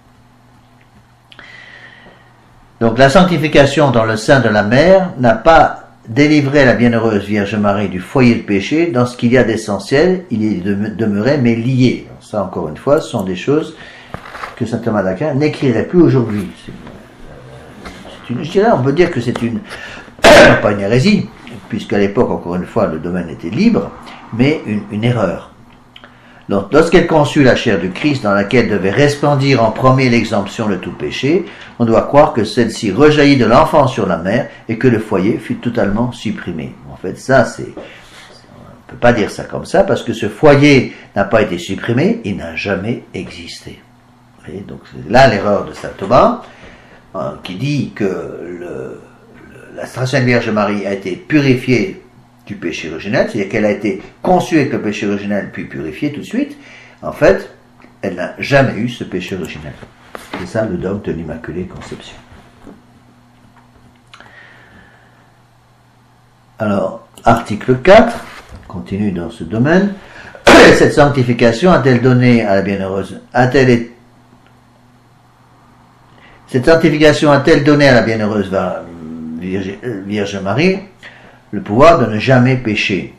Donc la sanctification dans le sein de la mère n'a pas délivré la bienheureuse Vierge Marie du foyer de péché. Dans ce qu'il y a d'essentiel, il est demeuré mais lié. Ça, encore une fois, ce sont des choses que saint Thomas d'Aquin n'écrirait plus aujourd'hui. Je dirais, on peut dire que c'est pas une hérésie, puisqu'à l'époque, encore une fois, le domaine était libre, mais une erreur. Donc, lorsqu'elle conçut la chair du Christ dans laquelle devait resplendir en premier l'exemption de tout péché, on doit croire que celle-ci rejaillit de l'enfant sur la mère et que le foyer fut totalement supprimé. En fait, ça, on ne peut pas dire ça comme ça parce que ce foyer n'a pas été supprimé, il n'a jamais existé. Et donc, c'est là l'erreur de saint Thomas, qui dit que la très sainte Vierge Marie a été purifiée du péché originel, c'est-à-dire qu'elle a été conçue avec le péché originel puis purifiée tout de suite. En fait, elle n'a jamais eu ce péché originel. C'est ça le dogme de l'Immaculée Conception. Alors, article 4, continue dans ce domaine. Cette sanctification a-t-elle donné à la bienheureuse, cette sanctification a-t-elle donné à la bienheureuse Vierge Marie le pouvoir de ne jamais pécher?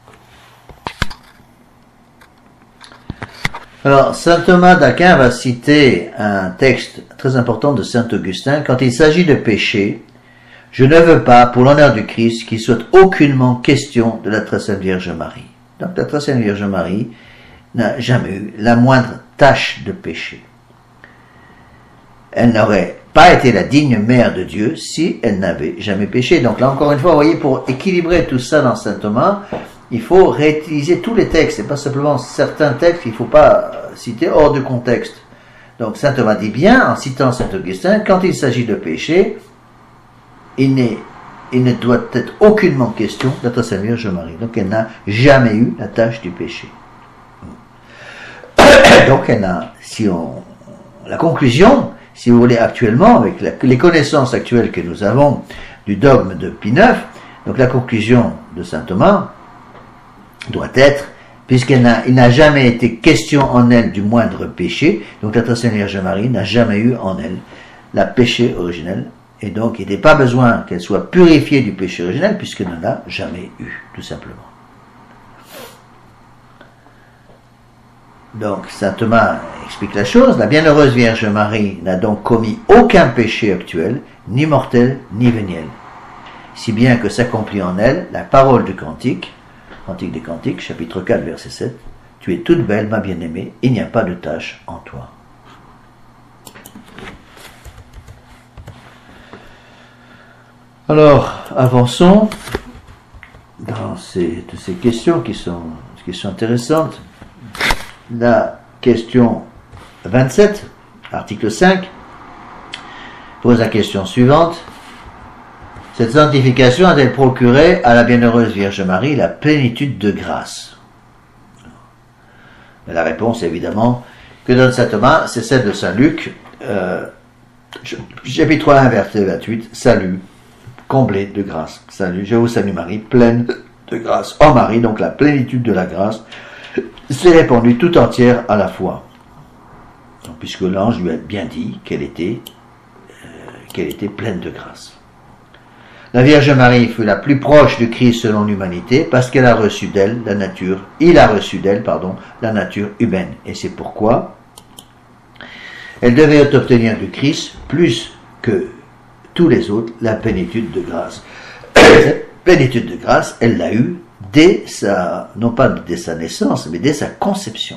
Alors, saint Thomas d'Aquin va citer un texte très important de saint Augustin. Quand il s'agit de péché, je ne veux pas, pour l'honneur du Christ, qu'il soit aucunement question de la très sainte Vierge Marie. Donc, la très sainte Vierge Marie n'a jamais eu la moindre tache de péché. Elle n'aurait pas été la digne mère de Dieu si elle n'avait jamais péché. Donc là, encore une fois, vous voyez, pour équilibrer tout ça dans saint Thomas, il faut réutiliser tous les textes, et pas simplement certains textes qu'il ne faut pas citer hors de contexte. Donc saint Thomas dit bien, en citant saint Augustin, quand il s'agit de péché, il ne doit être aucunement question de la très sainte Vierge Marie. Donc elle n'a jamais eu la tâche du péché. Donc elle a, la conclusion, si vous voulez, actuellement, avec les connaissances actuelles que nous avons du dogme de Pie IX, donc la conclusion de saint Thomas doit être, puisqu'il n'a jamais été question en elle du moindre péché, donc la très sainte Vierge Marie n'a jamais eu en elle la péché originel, et donc il n'est pas besoin qu'elle soit purifiée du péché originel, puisqu'elle n'en a jamais eu, tout simplement. Donc, saint Thomas explique la chose. La bienheureuse Vierge Marie n'a donc commis aucun péché actuel, ni mortel, ni véniel. Si bien que s'accomplit en elle la parole du Cantique, Cantique des Cantiques, chapitre 4, verset 7, « Tu es toute belle, ma bien-aimée, il n'y a pas de tache en toi. » Alors, avançons dans toutes ces questions qui sont intéressantes. La question 27, article 5, pose la question suivante. Cette sanctification a-t-elle procuré à la bienheureuse Vierge Marie la plénitude de grâce? La réponse, évidemment, que donne saint Thomas, c'est celle de saint Luc, chapitre 1, verset 28, « Salut, comblé de grâce. Salut, je vous salue Marie, pleine de grâce. Oh Marie, donc la plénitude de la grâce, s'est répandue tout entière à la fois. » Donc, puisque l'ange lui a bien dit qu'elle était pleine de grâce. La Vierge Marie fut la plus proche du Christ selon l'humanité parce qu'elle a reçu d'elle la nature humaine. Et c'est pourquoi elle devait obtenir du Christ plus que tous les autres la plénitude de grâce. Cette plénitude de grâce, elle l'a eue non pas dès sa naissance, mais dès sa conception.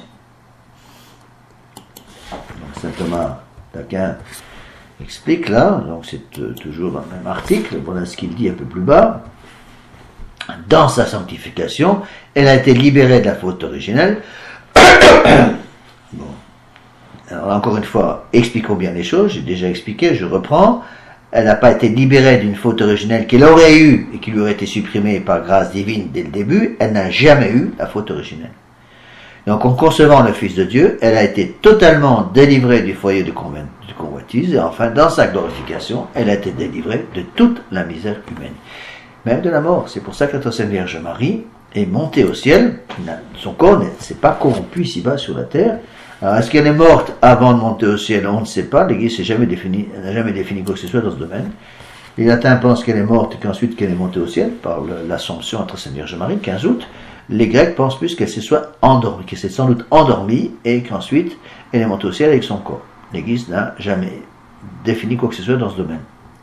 Donc, saint Thomas d'Aquin explique là, donc c'est toujours dans le même article, voilà ce qu'il dit un peu plus bas. Dans sa sanctification, elle a été libérée de la faute originelle. Bon. Alors encore une fois, expliquons bien les choses, j'ai déjà expliqué, je reprends. Elle n'a pas été libérée d'une faute originelle qu'elle aurait eue et qui lui aurait été supprimée par grâce divine dès le début, elle n'a jamais eu la faute originelle. Donc en concevant le Fils de Dieu, elle a été totalement délivrée du foyer de convoitise, et enfin dans sa glorification, elle a été délivrée de toute la misère humaine, même de la mort. C'est pour ça que la Sainte Vierge Marie est montée au ciel, son corps ne s'est pas corrompu ici-bas sur la terre. Alors est-ce qu'elle est morte avant de monter au ciel? On ne sait pas, l'Église n'a jamais défini quoi que ce soit dans ce domaine. Les latins pensent qu'elle est morte et qu'ensuite qu'elle est montée au ciel par l'Assomption entre Sainte Vierge Marie, 15 août. Les Grecs pensent plus qu'elle s'est qu'elle s'est sans doute endormie et qu'ensuite elle est montée au ciel avec son corps. L'Église n'a jamais défini quoi que ce soit dans ce domaine.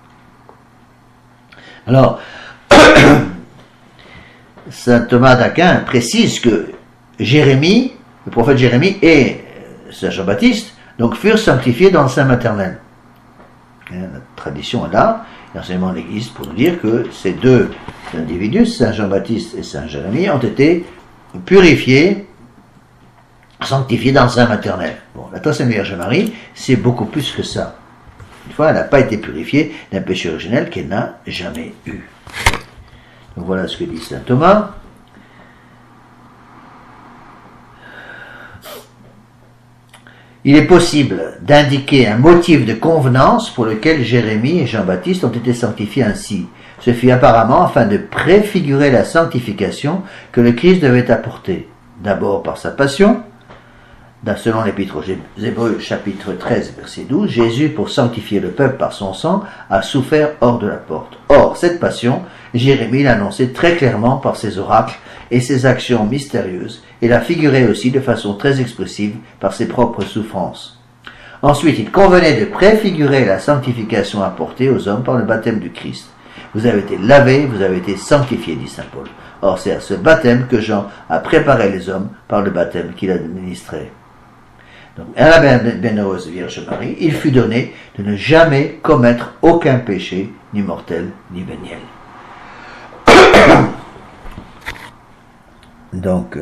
Alors, saint Thomas d'Aquin précise que Jérémie le prophète Jérémie et Saint Jean-Baptiste, donc furent sanctifiés dans le sein maternel. Et la tradition est là, l'enseignement de l'Église, pour nous dire que ces deux individus, Saint Jean-Baptiste et Saint Jérémie, ont été purifiés, sanctifiés dans le sein maternel. Bon, la Très Sainte Vierge Marie, c'est beaucoup plus que ça. Une fois, elle n'a pas été purifiée d'un péché originel qu'elle n'a jamais eu. Donc voilà ce que dit saint Thomas. Il est possible d'indiquer un motif de convenance pour lequel Jérémie et Jean-Baptiste ont été sanctifiés ainsi. Ce fut apparemment afin de préfigurer la sanctification que le Christ devait apporter. D'abord par sa passion. Selon l'Épître aux Hébreux, chapitre 13, verset 12, Jésus, pour sanctifier le peuple par son sang, a souffert hors de la porte. Or, cette passion, Jérémie l'a annoncée très clairement par ses oracles et ses actions mystérieuses, et l'a figurée aussi de façon très expressive par ses propres souffrances. Ensuite, il convenait de préfigurer la sanctification apportée aux hommes par le baptême du Christ. Vous avez été lavés, vous avez été sanctifiés, dit saint Paul. Or, c'est à ce baptême que Jean a préparé les hommes par le baptême qu'il a administré. Donc, à la bienheureuse Vierge Marie, il fut donné de ne jamais commettre aucun péché, ni mortel, ni véniel. Donc,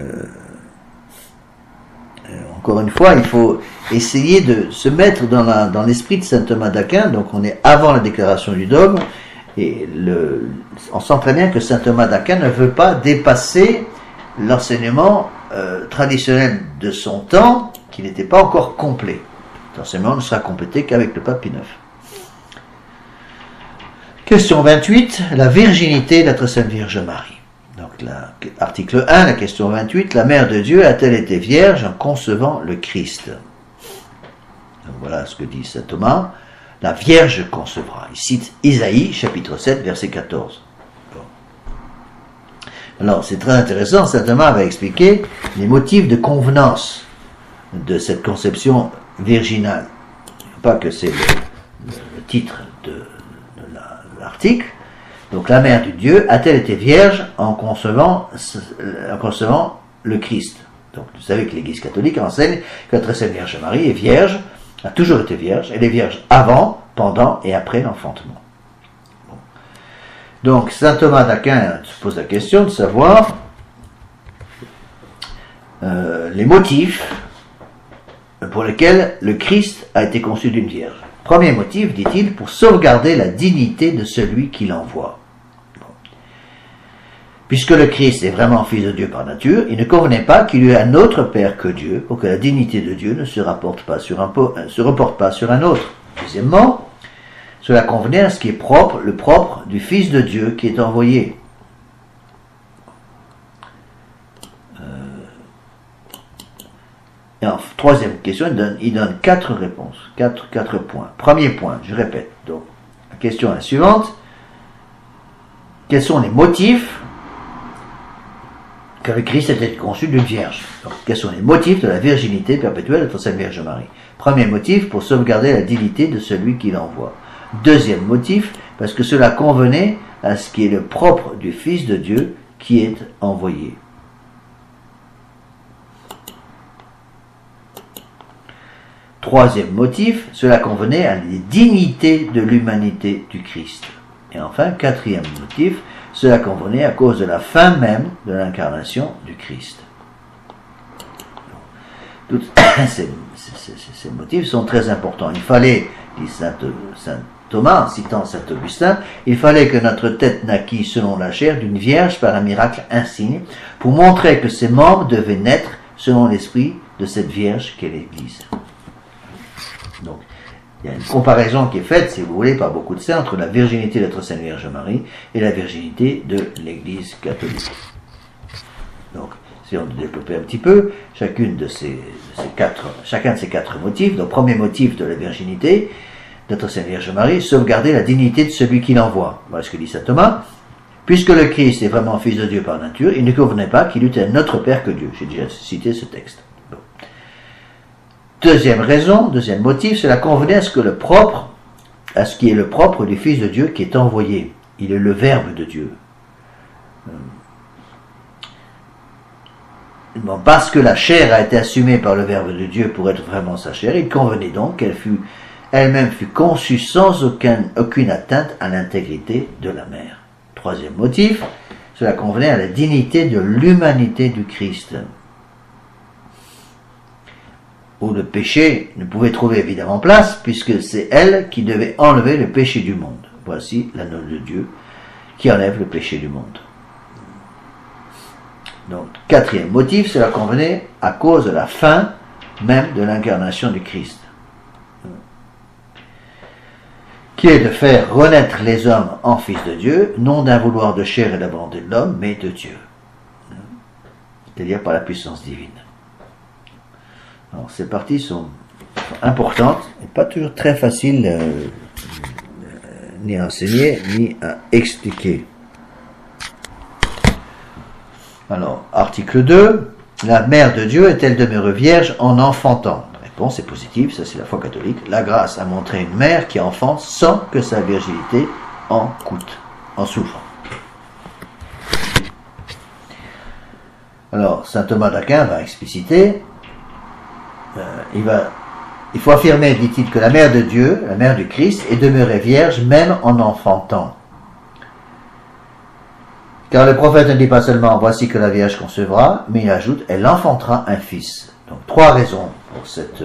encore une fois, il faut essayer de se mettre dans l'esprit de saint Thomas d'Aquin. Donc, on est avant la déclaration du dogme, et on sent très bien que saint Thomas d'Aquin ne veut pas dépasser l'enseignement traditionnel de son temps, qui n'était pas encore complet. L'enseignement ne sera complété qu'avec le pape Pie IX. Question 28, la virginité de la Très Sainte Vierge Marie. Donc, article 1, la question 28, la Mère de Dieu a-t-elle été vierge en concevant le Christ? Donc, voilà ce que dit saint Thomas, la Vierge concevra. Il cite Isaïe, chapitre 7, verset 14. Bon. Alors, c'est très intéressant, saint Thomas va expliquer les motifs de convenance de cette conception virginale. Pas que c'est le titre de l'article. Donc la Mère du Dieu a-t-elle été vierge en concevant le Christ? Donc vous savez que l'Église catholique enseigne que la Très Sainte Vierge Marie est vierge, a toujours été vierge, elle est vierge avant, pendant et après l'enfantement. Bon. Donc saint Thomas d'Aquin se pose la question de savoir les motifs pour lesquels le Christ a été conçu d'une vierge. Premier motif, dit-il, pour sauvegarder la dignité de celui qui l'envoie. Bon. Puisque le Christ est vraiment fils de Dieu par nature, il ne convenait pas qu'il y ait un autre Père que Dieu, pour que la dignité de Dieu ne se reporte pas sur un autre. Deuxièmement, cela convenait à ce qui est propre, le propre du Fils de Dieu qui est envoyé. Et en troisième question, il donne 4 réponses, 4 points. Premier point, je répète. Donc, la question est la suivante. Quels sont les motifs que le Christ était conçu d'une vierge? Donc, quels sont les motifs de la virginité perpétuelle de Sainte Vierge Marie? Premier motif, pour sauvegarder la dignité de celui qui l'envoie. Deuxième motif, parce que cela convenait à ce qui est le propre du Fils de Dieu qui est envoyé. Troisième motif, cela convenait à la dignité de l'humanité du Christ. Et enfin, quatrième motif, cela convenait à cause de la fin même de l'incarnation du Christ. Tous ces motifs sont très importants. Il fallait, dit saint Thomas, en citant saint Augustin, il fallait que notre tête naquît selon la chair d'une vierge par un miracle insigne, pour montrer que ses membres devaient naître selon l'esprit de cette vierge qu'est l'Église. Donc, il y a une comparaison qui est faite, si vous voulez, par beaucoup de saints, entre la virginité de notre Sainte Vierge Marie et la virginité de l'Église catholique. Donc, si on développait un petit peu, chacun de ces quatre motifs. Donc, premier motif de la virginité, notre Sainte Vierge Marie, sauvegarder la dignité de celui qui l'envoie. Voilà ce que dit saint Thomas. Puisque le Christ est vraiment fils de Dieu par nature, il ne convenait pas qu'il eût un autre Père que Dieu. J'ai déjà cité ce texte. Bon. Deuxième raison, deuxième motif, cela convenait à ce qui est le propre du Fils de Dieu qui est envoyé. Il est le Verbe de Dieu. bon, parce que la chair a été assumée par le Verbe de Dieu pour être vraiment sa chair, il convenait donc qu'elle elle-même fut conçue sans aucune atteinte à l'intégrité de la mère. Troisième motif, cela convenait à la dignité de l'humanité du Christ, où le péché ne pouvait trouver évidemment place, puisque c'est elle qui devait enlever le péché du monde. Voici l'anneau de Dieu qui enlève le péché du monde. Donc, quatrième motif, cela convenait à cause de la fin même de l'incarnation du Christ, qui est de faire renaître les hommes en fils de Dieu, non d'un vouloir de chair et de la volonté de l'homme, mais de Dieu, c'est-à-dire par la puissance divine. Alors, ces parties sont importantes et pas toujours très faciles ni à enseigner ni à expliquer. Alors, article 2, la mère de Dieu est-elle demeurée vierge en enfantant? La réponse est positive, ça c'est la foi catholique. La grâce a montré une mère qui enfante sans que sa virginité en coûte, en souffre. Alors, saint Thomas d'Aquin va expliciter, il faut affirmer, dit-il, que la mère de Dieu, la mère du Christ, est demeurée vierge même en enfantant. Car le prophète ne dit pas seulement « Voici que la Vierge concevra », mais il ajoute « Elle enfantera un fils ». Donc, trois raisons pour cette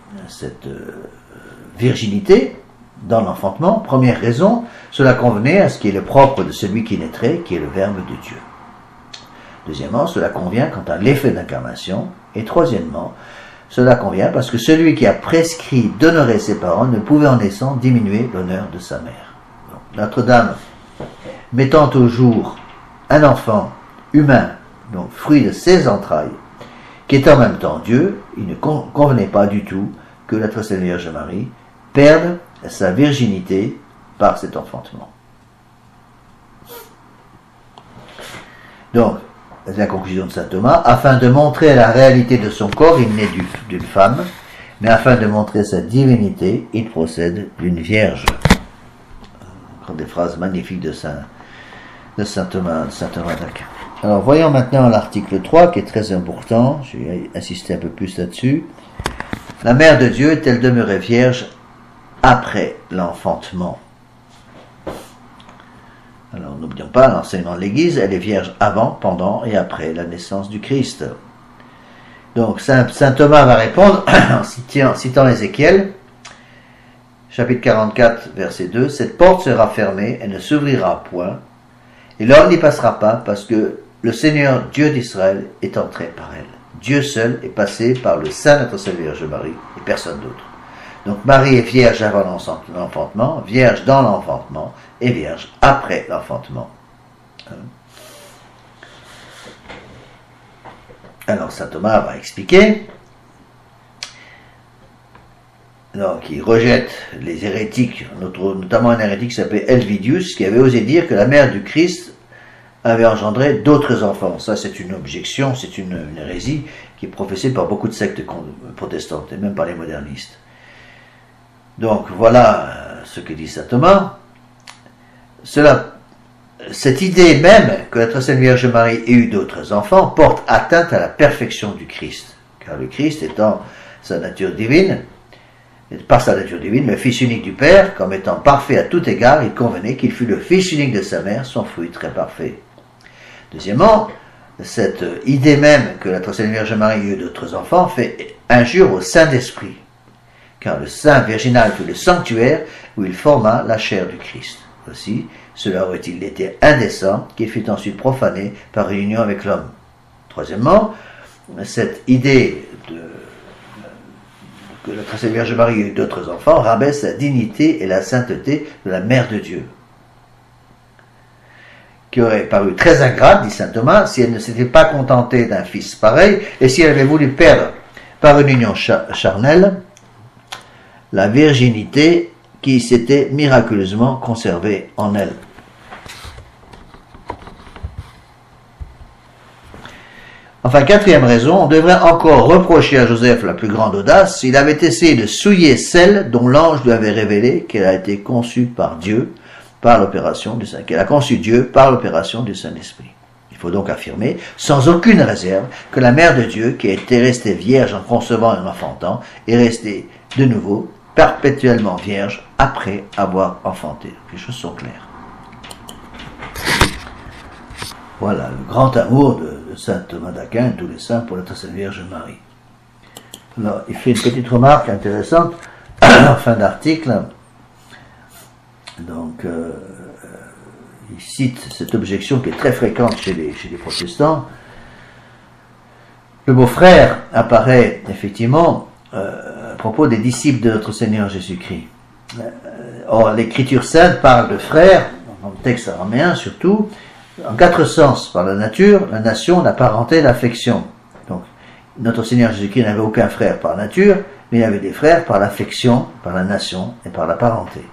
virginité dans l'enfantement. Première raison, cela convenait à ce qui est le propre de celui qui naîtrait, qui est le Verbe de Dieu. Deuxièmement, cela convient quant à l'effet d'incarnation. Et troisièmement, cela convient parce que celui qui a prescrit d'honorer ses parents ne pouvait en naissant diminuer l'honneur de sa mère. Donc, Notre-Dame, mettant au jour un enfant humain, donc fruit de ses entrailles, qui est en même temps Dieu, il ne convenait pas du tout que la très sainte Vierge Marie perde sa virginité par cet enfantement. Donc, la conclusion de saint Thomas, afin de montrer la réalité de son corps, il naît d'une femme, mais afin de montrer sa divinité, il procède d'une vierge. Encore des phrases magnifiques de saint Thomas d'Aquin. Alors, voyons maintenant l'article 3, qui est très important, je vais insister un peu plus là-dessus. La mère de Dieu est-elle demeurée vierge après l'enfantement? Alors, n'oublions pas l'enseignement de l'Église, elle est vierge avant, pendant et après la naissance du Christ. Donc, saint Thomas va répondre, en citant Ézéchiel, chapitre 44, verset 2, « Cette porte sera fermée, elle ne s'ouvrira point, et l'homme n'y passera pas, parce que le Seigneur Dieu d'Israël est entré par elle. Dieu seul est passé par le sein de notre Sainte Vierge Marie, et personne d'autre. Donc Marie est vierge avant l'enfantement, vierge dans l'enfantement, et vierge après l'enfantement. » Alors saint Thomas va expliquer. Donc il rejette les hérétiques, notamment un hérétique qui s'appelait Helvidius, qui avait osé dire que la mère du Christ avait engendré d'autres enfants. Ça, c'est une objection, c'est une hérésie qui est professée par beaucoup de sectes protestantes, et même par les modernistes. Donc, voilà ce que dit saint Thomas. Cette idée même que la très sainte Vierge Marie ait eu d'autres enfants porte atteinte à la perfection du Christ. Car le Christ étant sa nature divine, par sa nature divine, le Fils unique du Père, comme étant parfait à tout égard, il convenait qu'il fût le Fils unique de sa mère, son fruit très parfait. Deuxièmement, cette idée même que la très sainte Vierge Marie ait eu d'autres enfants fait injure au Saint-Esprit, car le sein virginal fut le sanctuaire où il forma la chair du Christ. Aussi, cela aurait-il été indécent qu'il fût ensuite profané par une union avec l'homme. Troisièmement, cette idée que la très sainte Vierge Marie ait eu d'autres enfants rabaisse la dignité et la sainteté de la Mère de Dieu, qui aurait paru très ingrate, dit saint Thomas, si elle ne s'était pas contentée d'un fils pareil, et si elle avait voulu perdre par une union charnelle la virginité qui s'était miraculeusement conservée en elle. Enfin, quatrième raison, on devrait encore reprocher à Joseph la plus grande audace s'il avait essayé de souiller celle dont l'ange lui avait révélé qu'elle a été conçue par Dieu, par l'opération du Saint, qu'elle a conçu Dieu par l'opération du Saint-Esprit. Il faut donc affirmer, sans aucune réserve, que la Mère de Dieu, qui était restée vierge en concevant et en enfantant, est restée de nouveau perpétuellement vierge après avoir enfanté. Les choses sont claires. Voilà le grand amour de saint Thomas d'Aquin et tous les saints pour la très sainte Vierge Marie. Alors, il fait une petite remarque intéressante en fin d'article. Donc, il cite cette objection qui est très fréquente chez les protestants. Le mot frère apparaît effectivement à propos des disciples de notre Seigneur Jésus-Christ. Or, l'Écriture sainte parle de frère, dans le texte araméen surtout, en 4 sens, par la nature, la nation, la parenté, l'affection. Donc, notre Seigneur Jésus-Christ n'avait aucun frère par nature, mais il avait des frères par l'affection, par la nation et par la parenté.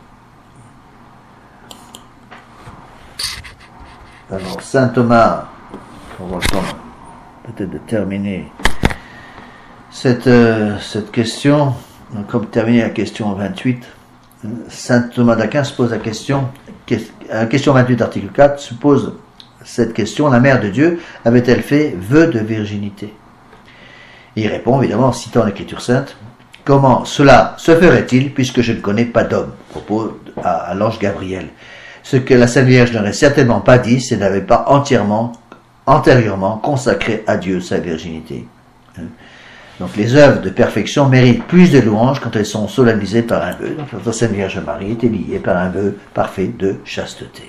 Alors, saint Thomas, on va le temps peut-être de terminer cette question, donc, comme terminer la question 28, saint Thomas d'Aquin se pose la question 28, article 4, se pose cette question, la Mère de Dieu avait-elle fait vœu de virginité? Et il répond, évidemment, en citant l'Écriture sainte, comment cela se ferait-il puisque je ne connais pas d'homme, propos à l'ange Gabriel. Ce que la Sainte Vierge n'aurait certainement pas dit, c'est n'avait pas antérieurement consacré à Dieu sa virginité. Donc les œuvres de perfection méritent plus de louanges quand elles sont solennisées par un vœu. Donc la Sainte Vierge Marie était liée par un vœu parfait de chasteté.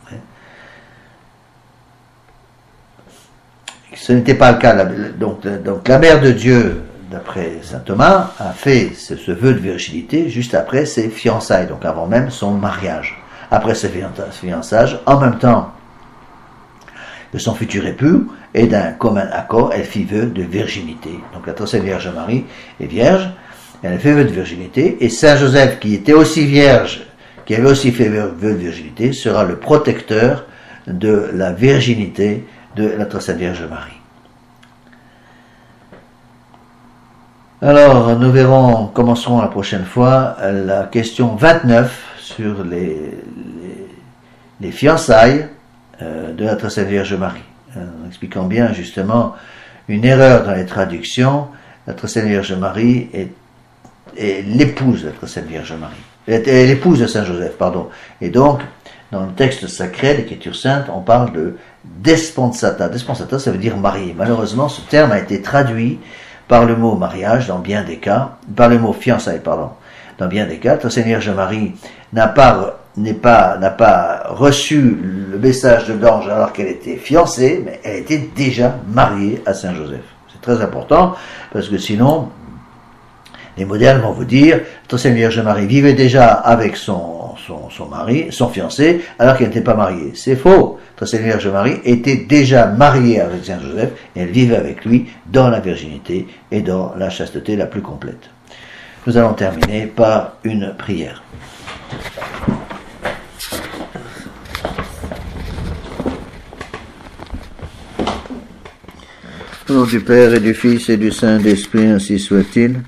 Ce n'était pas le cas. Donc la Mère de Dieu, d'après saint Thomas, a fait ce vœu de virginité juste après ses fiançailles, donc avant même son mariage. Après ses fiançailles, en même temps de son futur époux, et d'un commun accord, elle fit vœu de virginité. Donc la très sainte Vierge Marie est vierge, elle a fait vœu de virginité, et saint Joseph, qui était aussi vierge, qui avait aussi fait vœu de virginité, sera le protecteur de la virginité de la très sainte Vierge Marie. Alors, nous commencerons la prochaine fois la question 29 sur les fiançailles de la très sainte Vierge Marie, en expliquant bien justement une erreur dans les traductions. La très sainte Vierge Marie est l'épouse de la très sainte Vierge Marie, est l'épouse de saint Joseph, pardon. Et donc, dans le texte sacré, l'Écriture sainte, on parle de desponsata. Desponsata, ça veut dire marié. Malheureusement, ce terme a été traduit par le mot mariage dans bien des cas, par le mot fiançailles, pardon. Dans bien des cas, la très sainte Vierge Marie n'a pas reçu le message de l'ange alors qu'elle était fiancée, mais elle était déjà mariée à Saint Joseph. C'est très important, parce que sinon, les modernes vont vous dire, la Sainte Vierge Marie vivait déjà avec son mari, son fiancé, alors qu'elle n'était pas mariée. C'est faux. La Sainte Vierge Marie était déjà mariée avec Saint Joseph, et elle vivait avec lui dans la virginité et dans la chasteté la plus complète. Nous allons terminer par une prière. Au nom du Père et du Fils et du Saint-Esprit, ainsi soit-il.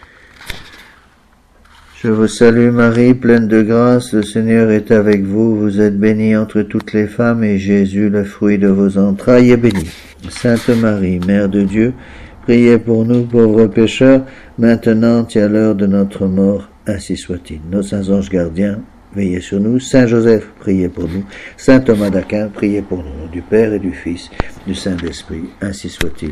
Je vous salue Marie, pleine de grâce, le Seigneur est avec vous. Vous êtes bénie entre toutes les femmes, et Jésus, le fruit de vos entrailles, est béni. Sainte Marie, Mère de Dieu, priez pour nous pauvres pécheurs, maintenant et à l'heure de notre mort, ainsi soit-il. Nos saints anges gardiens, veillez sur nous. Saint Joseph, priez pour nous. Saint Thomas d'Aquin, priez pour nous. Au nom du Père et du Fils, du Saint-Esprit, ainsi soit-il.